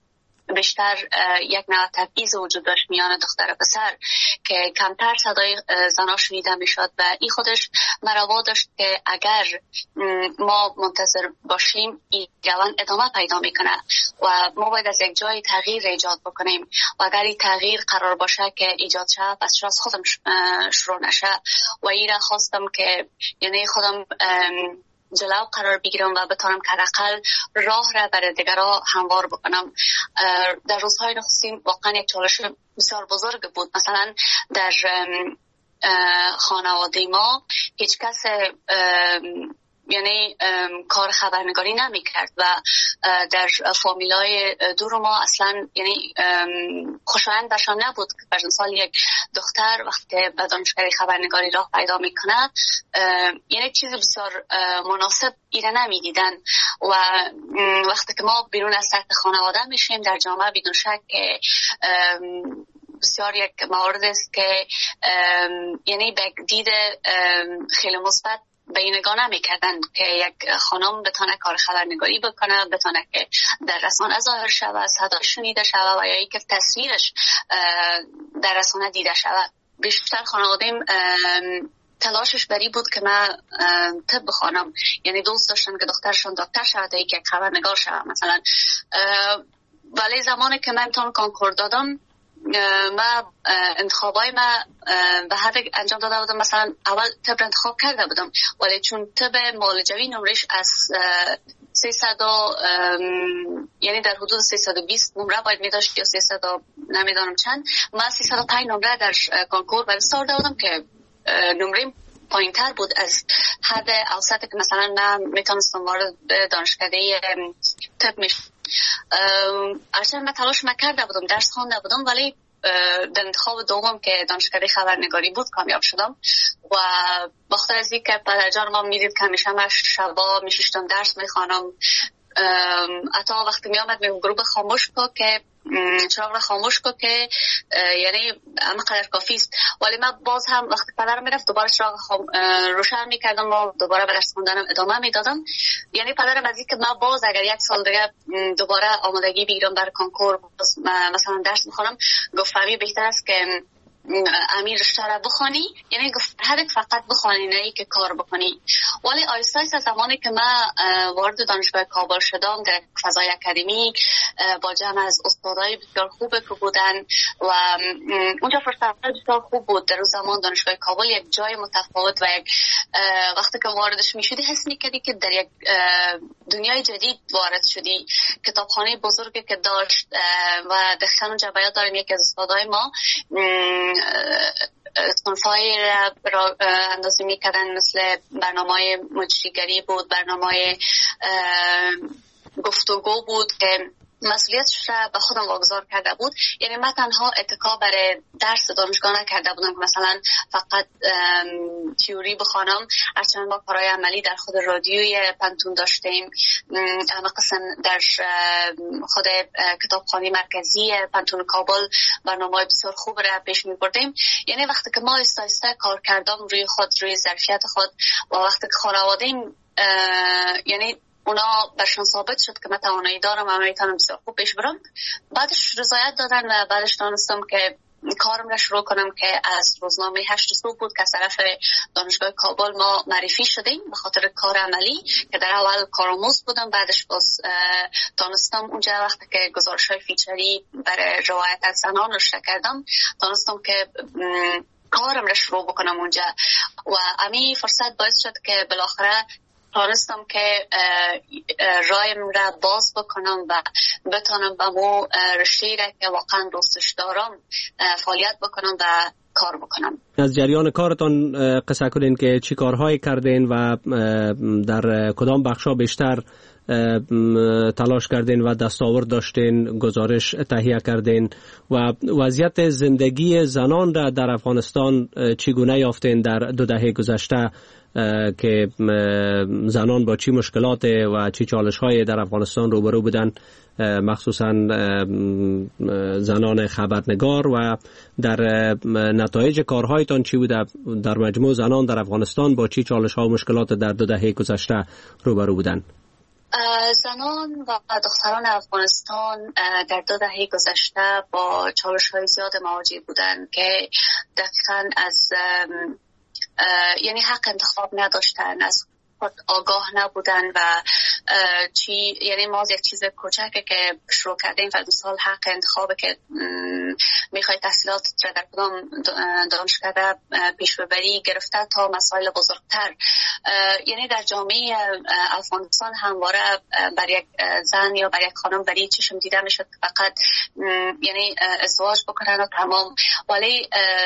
بیشتر یک نوع تبعیض وجود داشت میان دختر و پسر که کمتر صدای زنها شنیده میشد و این خودش مرا داشت که اگر ما منتظر باشیم این روند ادامه پیدا میکنه و ما باید از یک جای تغییر ایجاد بکنیم و اگر این تغییر قرار باشه که ایجاد شه پس شاید خودم شروع نشه و این را خواستم که یعنی خودم جلو قرار بگیرم و بتونم که حداقل راه را برای دیگرها هموار بکنم. در روزهای نخستین واقعا یک چالش بسیار بزرگ بود. مثلا در خانواده ما هیچ کس یعنی کار خبرنگاری نمی کرد و در فامیلای دور ما اصلا یعنی خوشایند برشان نبود که پر سال یک دختر وقتی به دانشگاه خبرنگاری راه پیدا می کند یعنی چیز بسیار مناسب ایره نمی دیدن و وقتی که ما بیرون از سطح خانواده میشیم در جامعه بدون شک که بسیار یک مورد است که یعنی به دید خیلی مثبت به این نگاه نمی‌کردن که یک خانم بتونه کار خبرنگاری بکنه، بتونه که در رسانه ظاهر شود، صداش شنیده شود و یا اینکه تصویرش در رسانه دیده شود. بیشتر خانواده‌ام تلاشش بری بود که من طب بخوانم، یعنی دوست داشتن که دخترشون دکتر شود یا یک خبرنگار شود مثلا. ولی زمانی که من امتحان کنکور دادم ما انتخابای ما به حد انجام داده بودم، مثلا اول طب انتخاب کرده بودم ولی چون طب معالجوی نمرش از سیصد یعنی در حدود سیصد و بیست نمره باید می داشت یا سیصد نمیدانم چند، من سیصد و پنج نمره در کنکور باید سار دادم که نمره پایین تر بود از حد اوسط که مثلا من میتونستم وارد دانشکده طب میشم. ارچند من تلاش نکرده بودم، درس خوانده بودم ولی در انتخاب دوم که دانشکده خبرنگاری بود کامیاب شدم و بخاطر از اینکه پدرجان ما میدید که همیشه من شبا میشیشتم درس میخوانم، حتی وقتی میامد میگم گروه خاموش کو که چراغ را خاموش کو که یعنی اما قدر کافی است، ولی من باز هم وقتی پدرم میرفت دوباره چراغ خام... روشن میکردم و دوباره به درس خوندنم ادامه میدادم. یعنی پدرم از اینکه من باز اگر یک سال دیگه دوباره آمادگی بگیرم برای کنکور مثلا درس میخونم گفت فهمی بهتر است که امیر رشته را بخوانی، یعنی گفت هدف فقط بخوانی نه ای که کار بکنی. ولی آیسته آیسته زمانی که من وارد دانشگاه کابل شدم در فضای اکادمیک با جمع از استادای بسیار خوبه که بودن و اونجا فرصت بسیار خوب بود. در روز زمان دانشگاه کابل یک جای متفاوت و یک وقتی که واردش میشدی حس میکردی که در یک دنیای جدید وارد شدی. کتابخانه بزرگی که داشت و دقیقاً اونجا بیاد داریم یکی از استادای ما صنفای را اندازه می کردن، مثل برنامه مجریگری بود، برنامه گفتگو بود که مسئولیتش را به خودم واگذار کرده بود. یعنی من تنها اتکا برای درس دانشگاه نکرده بودم که مثلا فقط تیوری بخوانم، هرچند ما کارهای عملی در خود رادیوی پنتون داشتیم، قسم در خود کتابخانه مرکزی پنتون کابل برنامه بسیار خوب را پیش می بردیم. یعنی وقتی که ما آهسته آهسته کار کردم روی خود، روی ظرفیت خود و وقتی که خانواده‌ام یعنی اونا برشان ثابت شد که من توانایی دارم و میتونم بسیار خوب پیش برم، بعدش رضایت دادن و بعدش دانستم که کارم را شروع کنم که از روزنامه هشت صبح بود که از طرف دانشگاه کابل ما معرفی شدیم به خاطر کار عملی که در اول کارآموز بودم، بعدش باز دانستم اونجا وقتی که گزارش‌های فیچری برای روایت از زنان نشر کردم دانستم که کارم را شروع بکنم اونجا و امی فرصت باعث شد که بالاخره تانستم که رایم را باز بکنم و بتانم به مو رشته را که واقعا دوستش دارم فعالیت بکنم و کار بکنم. از جریان کارتان قصه کنین که چی کارهایی کردین و در کدام بخشا بیشتر تلاش کردین و دستاورد داشتین، گزارش تهیه کردین و وضعیت زندگی زنان را در افغانستان چگونه یافتین در دو دهه گذشته که زنان با چی مشکلات و چی چالش‌های در افغانستان روبرو بودن، مخصوصا زنان خبرنگار، و در نتایج کارهایتان چی بوده؟ در مجموع زنان در افغانستان با چی چالش‌ها و مشکلات در دو دهه گذشته روبرو بودن؟ زنان و دختران افغانستان در دو دهه گذشته با چالش‌های زیاد مواجه بودند که دقیقاً از یعنی حق انتخاب نداشتن، از خود آگاه نبودن و چی یعنی ما یک چیز کوچکه که شروع کردیم و مثال حق انتخابه که میخوای تحصیلات را در کدام دانشکده پیش ببری گرفته تا مسائل بزرگتر. یعنی در جامعه افغانستان همواره بر یک زن یا بر یک خانم بری چشم دیده میشد فقط یعنی ازدواج بکنن و تمام. ولی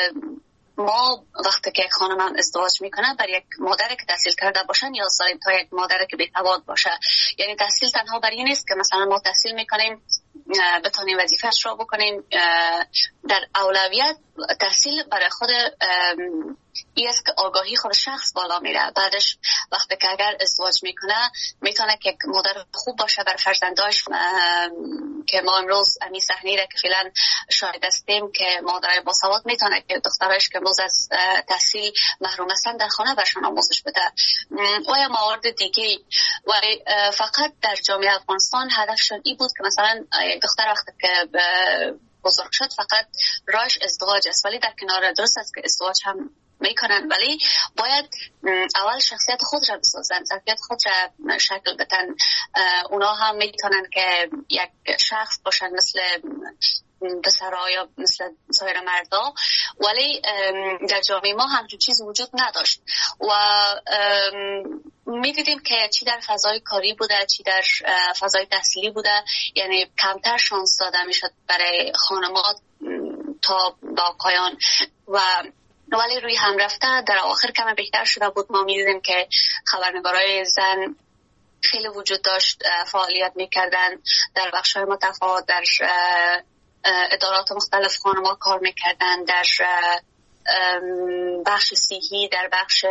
ما وقتی که خانم هم ازدواج میکنه بر یک مادر که تحصیل کرده باشه نیاز داریم تا یک مادر که بی‌سواد باشه. یعنی تحصیل تنها برای این نیست که مثلا ما تحصیل میکنیم بتونیم وظیفه‌اش را بکنیم. در اولویت تحصیل برای خود این است که آگاهی خود شخص بالا میره. بعدش وقتی که اگر ازدواج میکنه میتونه که مادر خوب باشه بر فرزنداش، که ما امروز امی صحنه را که فعلا شاهد هستیم که مادر باسواد میتونه که دخترش که امروز از تحصیل محروم هستن در خانه برشان آموزش بده و یا موارد دیگه. ولی فقط در جامعه افغانستان هدفشون این بود که مثلا دختر وقتی که بزرگ شد فقط راهش ازدواج است. ولی در کنار درست است که ازدواج هم میکنن، ولی باید اول شخصیت خود را بسازن، ظرفیت خود را شکل بدن. اونا هم میتونن که یک شخص باشن مثل پسرها یا مثل سایر مردا، ولی در جامعه ما همچون چیز وجود نداشت و میدیدیم که چی در فضای کاری بوده چی در فضای تحصیلی بوده، یعنی کمتر شانس داده میشد برای خانمات تا با آقایان و ولی روی هم رفته در آخر کم بهتر شده بود. ما میدیدیم که خبرنگارای زن خیلی وجود داشت، فعالیت میکردن در بخش‌های متفاوت، در ادارات مختلف خانم‌ها کار میکردن، در بخش صحی، در بخش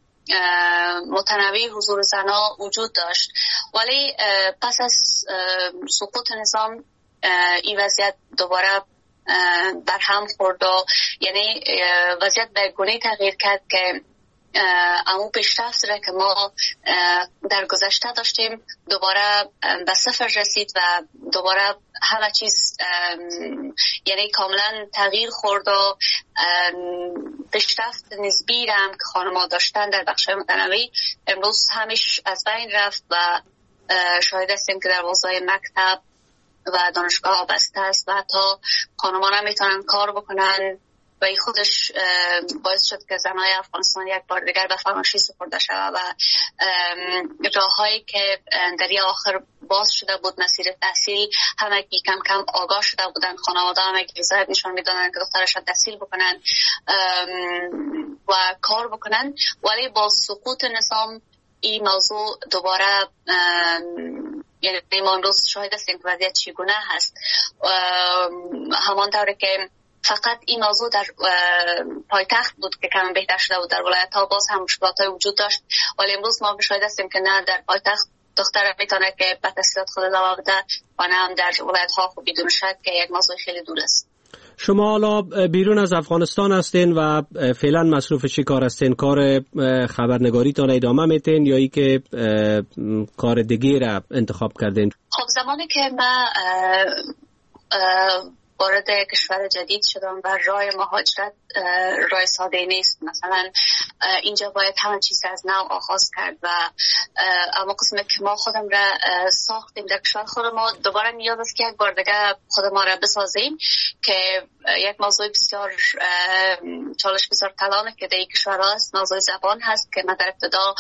متنوع حضور زنها وجود داشت. ولی پس از سقوط نظام این وضعیت دوباره بر هم خورد و یعنی وضعیت به گونه تغییر کرد که امو پیشرفت را که ما در گذشته داشتیم دوباره به صفر رسید و دوباره همه چیز یعنی کاملا تغییر خورد و پیشرفت نسبی را هم که خانم‌ها داشتن در بخش‌های متنوعی امروز همیش از بین رفت و شاهد هستیم که در حوزه مکتب و دانشگاه بسته است و حتی خانمان هم میتونن کار بکنن و این خودش باعث شد که زنای افغانستان یک بار دیگر به فراموشی سپرده شود و راههایی که در این آخر باز شده بود مسیر تحصیل همه که کم کم آگاه شده بودن، خانواده همه که رضایت نشان میدادن که دخترش تحصیل بکنن و کار بکنن. ولی با سقوط نظام این موضوع دوباره یعنی ما امروز شاهد هستیم که وضعیت چگونه هست. همان طوری که فقط این موضوع در پایتخت بود که کم بهتر شده بود، در ولایت ها باز هم مشکلات های وجود داشت، ولی امروز ما شاهد هستیم که نه در پایتخت دختر میتونه که به تحصیلات خود ادامه بده و نه هم در ولایت ها خب بدون شک که یک موضوع خیلی دور است. شما حالا بیرون از افغانستان هستین و فعلا مصروف چی کار هستین؟ کار خبرنگاری تان ادامه میتین یا ای که کار دیگه را انتخاب کردین؟ خب زمانی که من وارد کشور جدید شدم و راه مهاجرت راه ساده نیست. مثلا اینجا باید همه چیز از نو آغاز کرد و اما قسمت که ما خودم را ساختیم در کشور خود ما دوباره نیاز است که یک بار دیگه خود ما را بسازیم که یک موضوع بسیار چالش بسیار طلانه که در این کشور هست موضوع زبان هست که من در ابتدا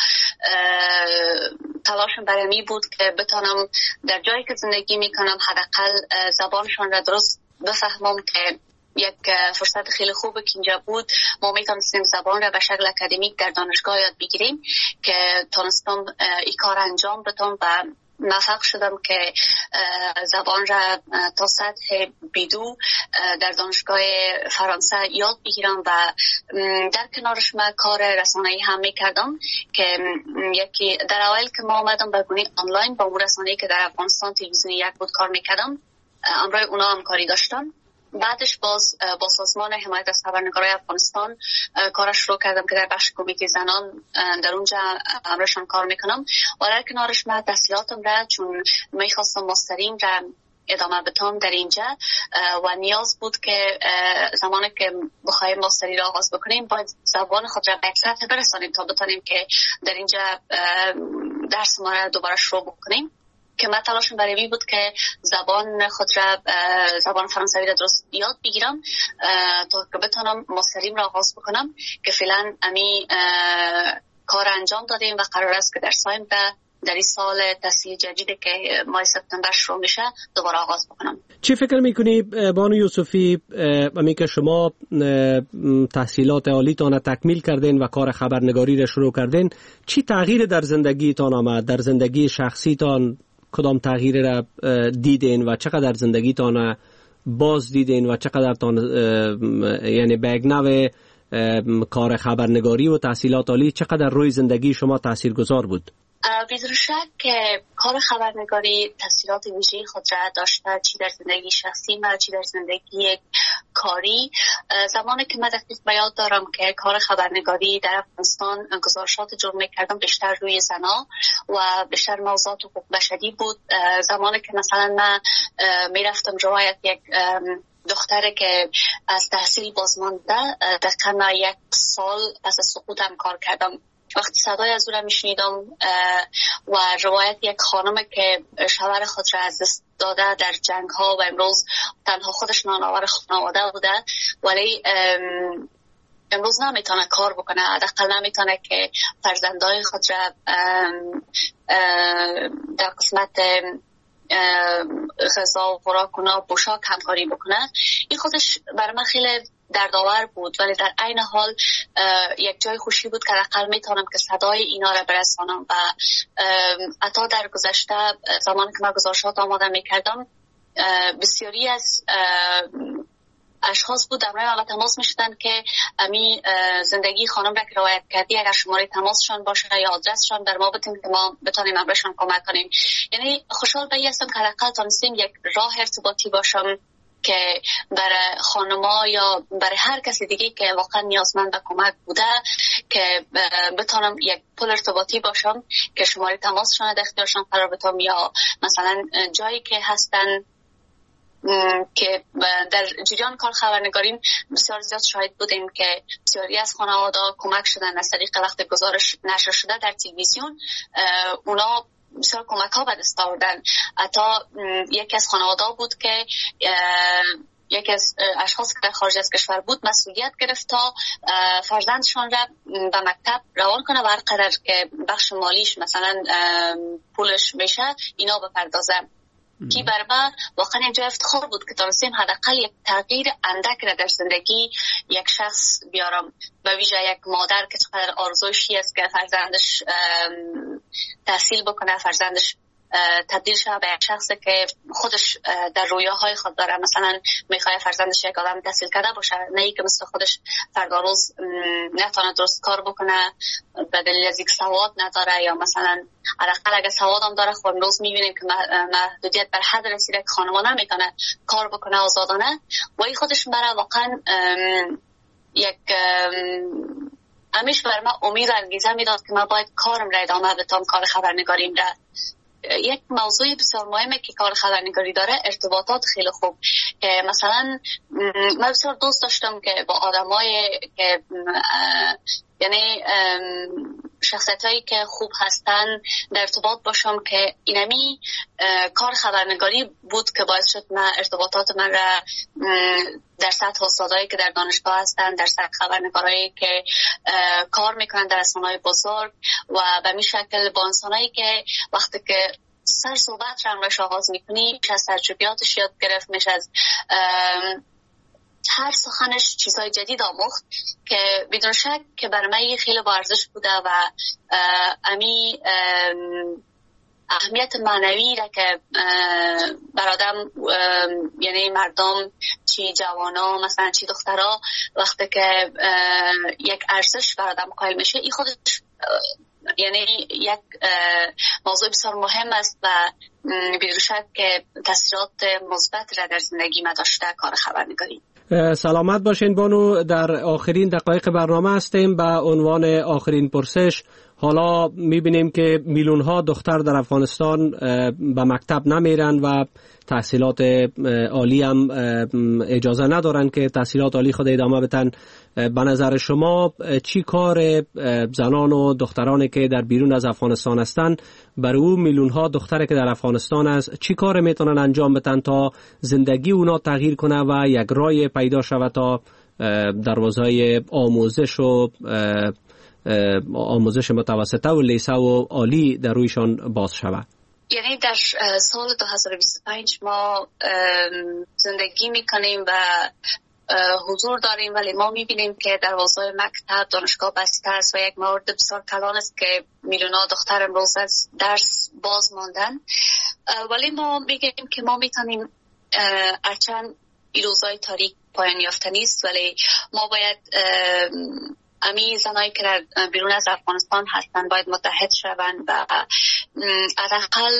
تلاشم برای می بود که بتونم در جایی که زندگی می کنم حداقل زبانشان را درست بفهمم که یک فرصت خیلی خوبه که اینجا بود ما میتونستیم زبان را به شکل اکادمیک در دانشگاه یاد بگیریم که تونستم این کار انجام بدم و موفق شدم که زبان را تا سطح بیدو در دانشگاه فرانسه یاد بگیرم و در کنارش من کار رسانه‌ای هم میکردم که یکی در اول که ما آمدم به گونه آنلاین با اون رسانه‌ای که در افغانستان تلویزیونی یک بود کار میکردم، امروز اونا هم کاری داشتن بعدش باز با سازمان حمایت از خبرنگارای افغانستان کارش شروع کردم که در بخش کمیته زنان در اونجا همراهشان کار میکنم. و در کنارش من تحصیلاتم را چون میخواستم ماسترین را ادامه بدم در اینجا و نیاز بود که زمانی که بخوایم ماستری را آغاز بکنیم باید زبان خود را به یک سطح برسانیم تا بتانیم که در اینجا درس ما را دوباره شروع بکنیم. که من تلاشم برای این بود که زبان خود را زبان فرانسوی را درست یاد بگیرم تا که بتانم ماستریم را آغاز بکنم که فعلا امی کار انجام دادیم و قرار است که در سایم در در این سال تحصیل جدیدی که ماه سپتامبر شروع میشه دوباره آغاز بکنم. چی فکر میکنی بانو یوسفی، امی که شما تحصیلات عالیتان تکمیل کردین و کار خبرنگاری را شروع کردین، چی تغییر در زندگیتان آمد؟ در زندگی شخصیتان کدام تغییر را دیدین و چقدر زندگیتان باز دیدین و چقدر تان یعنی بگنو کار خبرنگاری و تحصیلات عالی چقدر روی زندگی شما تاثیرگذار بود؟ بدون شک که کار خبرنگاری تاثیرات ویژه‌ای خود را داشته، چی در زندگی شخصی من چی در زندگی کاری. زمانی که من دقیق به یاد دارم که کار خبرنگاری در افغانستان گزارشات جمع می‌کردم بیشتر روی زنا و بیشتر موضوعات حقوق بشری بود. زمانی که مثلا من میرفتم روایت یک دختره که از تحصیل بازمانده دقیقا یک سال پس از سقوطم کار کردم، وقتی صدای از او را میشنیدم و روایت یک خانم که شوهر خود را از دست داده در جنگ ها و امروز تنها خودش نانآور خانواده بوده ولی امروز نمیتونه کار بکنه، حداقل نمیتونه که فرزندای خود را در قسمت غذا و خوراک و پوشاک همکاری بکنه. این خودش برای من خیلی دردآور بود ولی در عین حال یک جای خوشی بود که حداقل میتونم که صدای اینا را برسانم. و حتی در گذشته زمانی که من گزارشات آماده میکردم بسیاری از اشخاص بود در من تماس میشدن که امی زندگی خانم را که روایت کردی اگر شماره تماسشان باشه یا آدرسشان در ما بتیم که ما بتونیم امرشان کمک کنیم. یعنی خوشحال به این هستم که حداقل تونستیم یک راه ارتباطی باشم که برای خانما یا برای هر کسی دیگه که واقعا نیازمند به کمک بوده که بتونم یک پل ارتباطی باشم که شماره تماسشان در اختیارشان قرار بدم یا مثلا جایی که هستن که در جریان کار خبرنگاریم بسیار زیاد شاهد بودیم که بسیاری از خانواده کمک شدن از طریق وقت گزارش نشر شده در تلویزیون، اونا بسیار کمک ها به دست آوردن. حتی یکی از خانواده بود که یکی از اشخاص که در خارج از کشور بود مسئولیت گرفت تا فرزندشان را به مکتب روان کنه و هر قدر که بخش مالیش مثلا پولش بشه اینا بپردازه. کی برای من واقعا یک جای افتخار بود که تونستیم حداقل یک تغییر اندک را در زندگی یک شخص بیارم، به ویژه یک مادر که چقدر آرزویشی است که فرزندش تحصیل بکنه، فرزندش تبدیل شده به یک شخصی که خودش در رویاهای خود داره، مثلا میخواد فرزندش یک آدم تحصیل کرده باشه، نه ای که مثل خودش فردا روز نتونه درست کار بکنه به دلیل از اینکه سواد نداره یا مثلا حداقل اگه سواد هم داره. خب امروز میبینیم که محدودیت بر حد رسیده که خانمان نمیتونه کار بکنه آزادانه و این خودش برای واقعا یک همیشه بر من امید و انگیزه میداد که من باید کارم را ادامه بدم، کار خبرنگاریم را. یک موضوع بسیار مهمه که کار خبرنگاری داره ارتباطات خیلی خوب. مثلا من بسیار دوست داشتم که با آدمای که یعنی شخصیتایی که خوب هستن در ارتباط باشم که اینمی کار خبرنگاری بود که باعث شد من ارتباطات من را در سطح استادایی که در دانشگاه هستن، در سطح خبرنگارایی که کار میکنن در رسانه‌های بزرگ و به می شکل با انسانایی که وقتی که سر صحبت را همراهش آغاز میکنی میشه از تجربیاتش یاد گرفت، میشه از هر سخنش چیزهای جدید آموخت که بدون شک که برای من خیلی با ارزش بوده و امی اهمیت معنوی را که برادم یعنی مردم چی جوانا مثلا چی دخترها وقتی که یک ارزش برادم قائل میشه این خودش یعنی یک موضوع بسیار مهم است و بدون شک که تاثیرات مثبت را در زندگی ما داشته کار خبرنگاری. سلامت باشین بانو. در آخرین دقایق برنامه هستیم. به عنوان آخرین پرسش، حالا میبینیم که میلیون ها دختر در افغانستان به مکتب نمیرن و تحصیلات عالی هم اجازه ندارن که تحصیلات عالی خود ادامه بدن. به نظر شما چی کار زنان و دخترانی که در بیرون از افغانستان هستند برای اون میلیون ها دختری که در افغانستان است چی کار میتونن انجام بدن تا زندگی اونا تغییر کنه و یک راه پیدا شود تا دروازه آموزش و آموزش متوسطه و لیسه و عالی در رویشان باز شود؟ یعنی در سال دو هزار و بیست و پنج ما زندگی میکنیم و حضور داریم، ولی ما میبینیم که دروازه مکتب دانشگاه بسته است و یک مورد بسیار کلان است که میلیون‌ها دختر امروز از درس باز ماندن. ولی ما میگیم که ما میتونیم، هرچند این روزهای تاریک پایان یافته نیست، ولی ما باید امی زنایی که در بیرون از افغانستان هستند باید متحد شوند و حداقل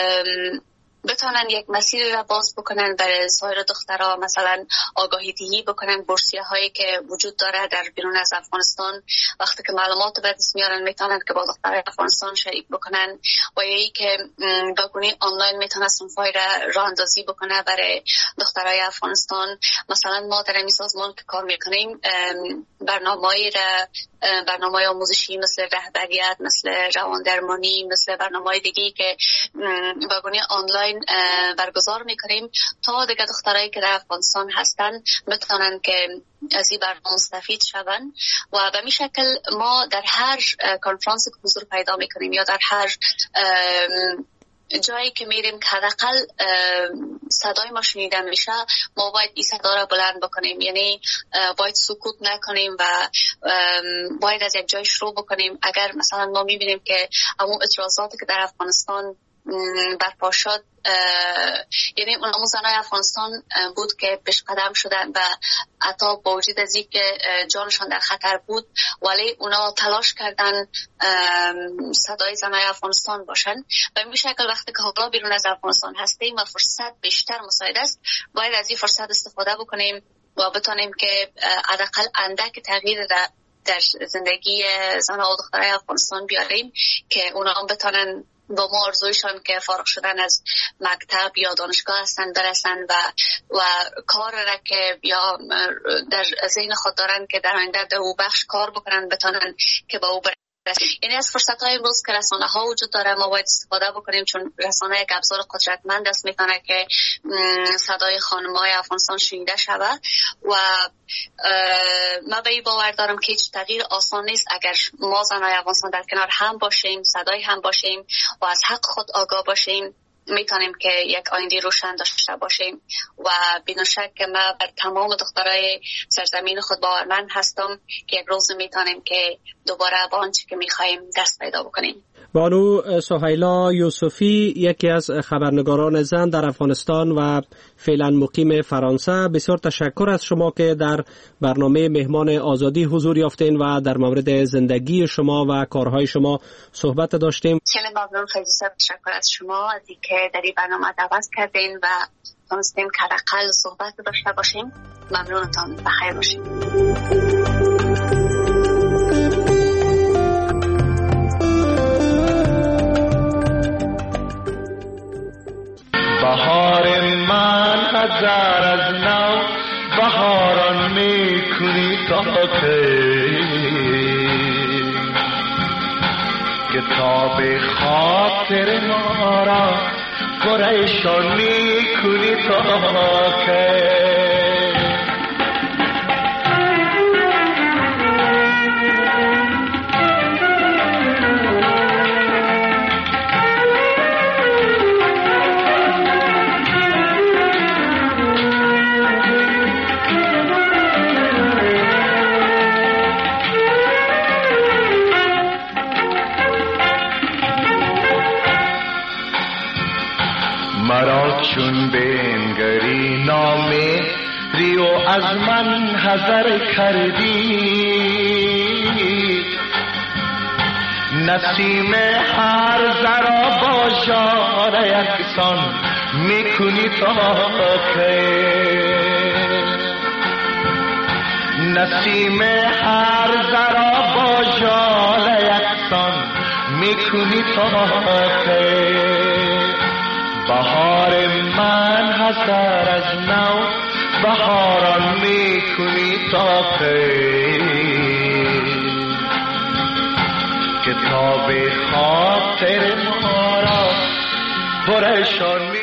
بتونن یک مسیر را باز بکنن برای سایر دخترها، مثلا آگاهی دهی بکنن، بورسیه هایی که وجود داره در بیرون از افغانستان وقتی که معلومات به دست میارن میتونن که با دخترای افغانستان شریک بکنن و یکی که با گونه آنلاین میتونن صنفای را راه اندازی بکنه برای دخترای افغانستان. مثلا ما در این سازمان که کار میکنیم برنامه‌ای را برنامه آموزشی مثل رهبریت، مثل رواندرمانی، مثل برنامه‌های دیگه‌ای که با گونه آنلاین برگزار میکنیم تا دیگه دخترایی که در افغانستان هستن بتونن که از این برنامه مستفید شون و به این شکل ما در هر کنفرانس که حضور پیدا میکنیم یا در هر جایی که میریم که حداقل صدای ما شنیده میشه، ما باید این صدا را بلند بکنیم، یعنی باید سکوت نکنیم و باید از یک جای شروع بکنیم. اگر مثلا ما میبینیم که همون اعتراضاتی که در افغانستان برپا شد، یعنی اون همون زنای افغانستان بود که پیش قدم شدن و حتی با وجود از این که جانشان در خطر بود ولی اونا تلاش کردن صدای زنای افغانستان باشن. و این شکل وقتی که حالا بیرون از افغانستان هستیم و فرصت بیشتر مساعد است، باید از این فرصت استفاده بکنیم و بتونیم که حداقل اندک تغییر در زندگی زنها و دخترای افغانستان بیاریم که اونا هم بتونن با ما آرزویشان که فارغ شدن از مکتب یا دانشگاه هستن برسن و و کار را که یا در ذهن خود دارن که در آینده در او بخش کار بکنن بتونن که با او برسن. یعنی از فرصت‌های امروز که رسانه ها وجود داره ما باید استفاده بکنیم، چون رسانه یک ابزار قدرتمند است، میتونه که صدای خانم‌های افغانستان شنیده شود و ما به این باور دارم که هیچ تغییر آسان نیست اگر ما زنای افغانستان در کنار هم باشیم، صدای هم باشیم و از حق خود آگاه باشیم، میتونیم که یک آینده روشن داشته باشیم و بدون شک که ما بر تمام دخترای سرزمین خود باورمند هستم که یک روز میتونیم که دوباره با آنچه که میخوایم دست پیدا بکنیم. بانو سهیلا یوسفی، یکی از خبرنگاران زن در افغانستان و فعلا مقیم فرانسه، بسیار تشکر از شما که در برنامه مهمان آزادی حضور یافتین و در مورد زندگی شما و کارهای شما صحبت داشتیم. خیلی ممنون، خیلی تشکر از شما از اینکه در این برنامه دعوت کردین و تونستیم که حداقل صحبت داشته باشیم. ممنونتان، بخیر باشید. بهار من هزار از نو بهاران میکنی تا کتاب خاطر ما را پریشان میکنی تا که مرا چون بنگری نامه ریو از من حذر کردی، نسیم هر ذره با ژاله یکسان میکنی تا کی؟ نسیم هر ذره با ژاله یکسان میکنی تا کی؟ بهار من حسر از نو بهاران میکنی تا کی؟ کتاب خاطر ما را پرشان می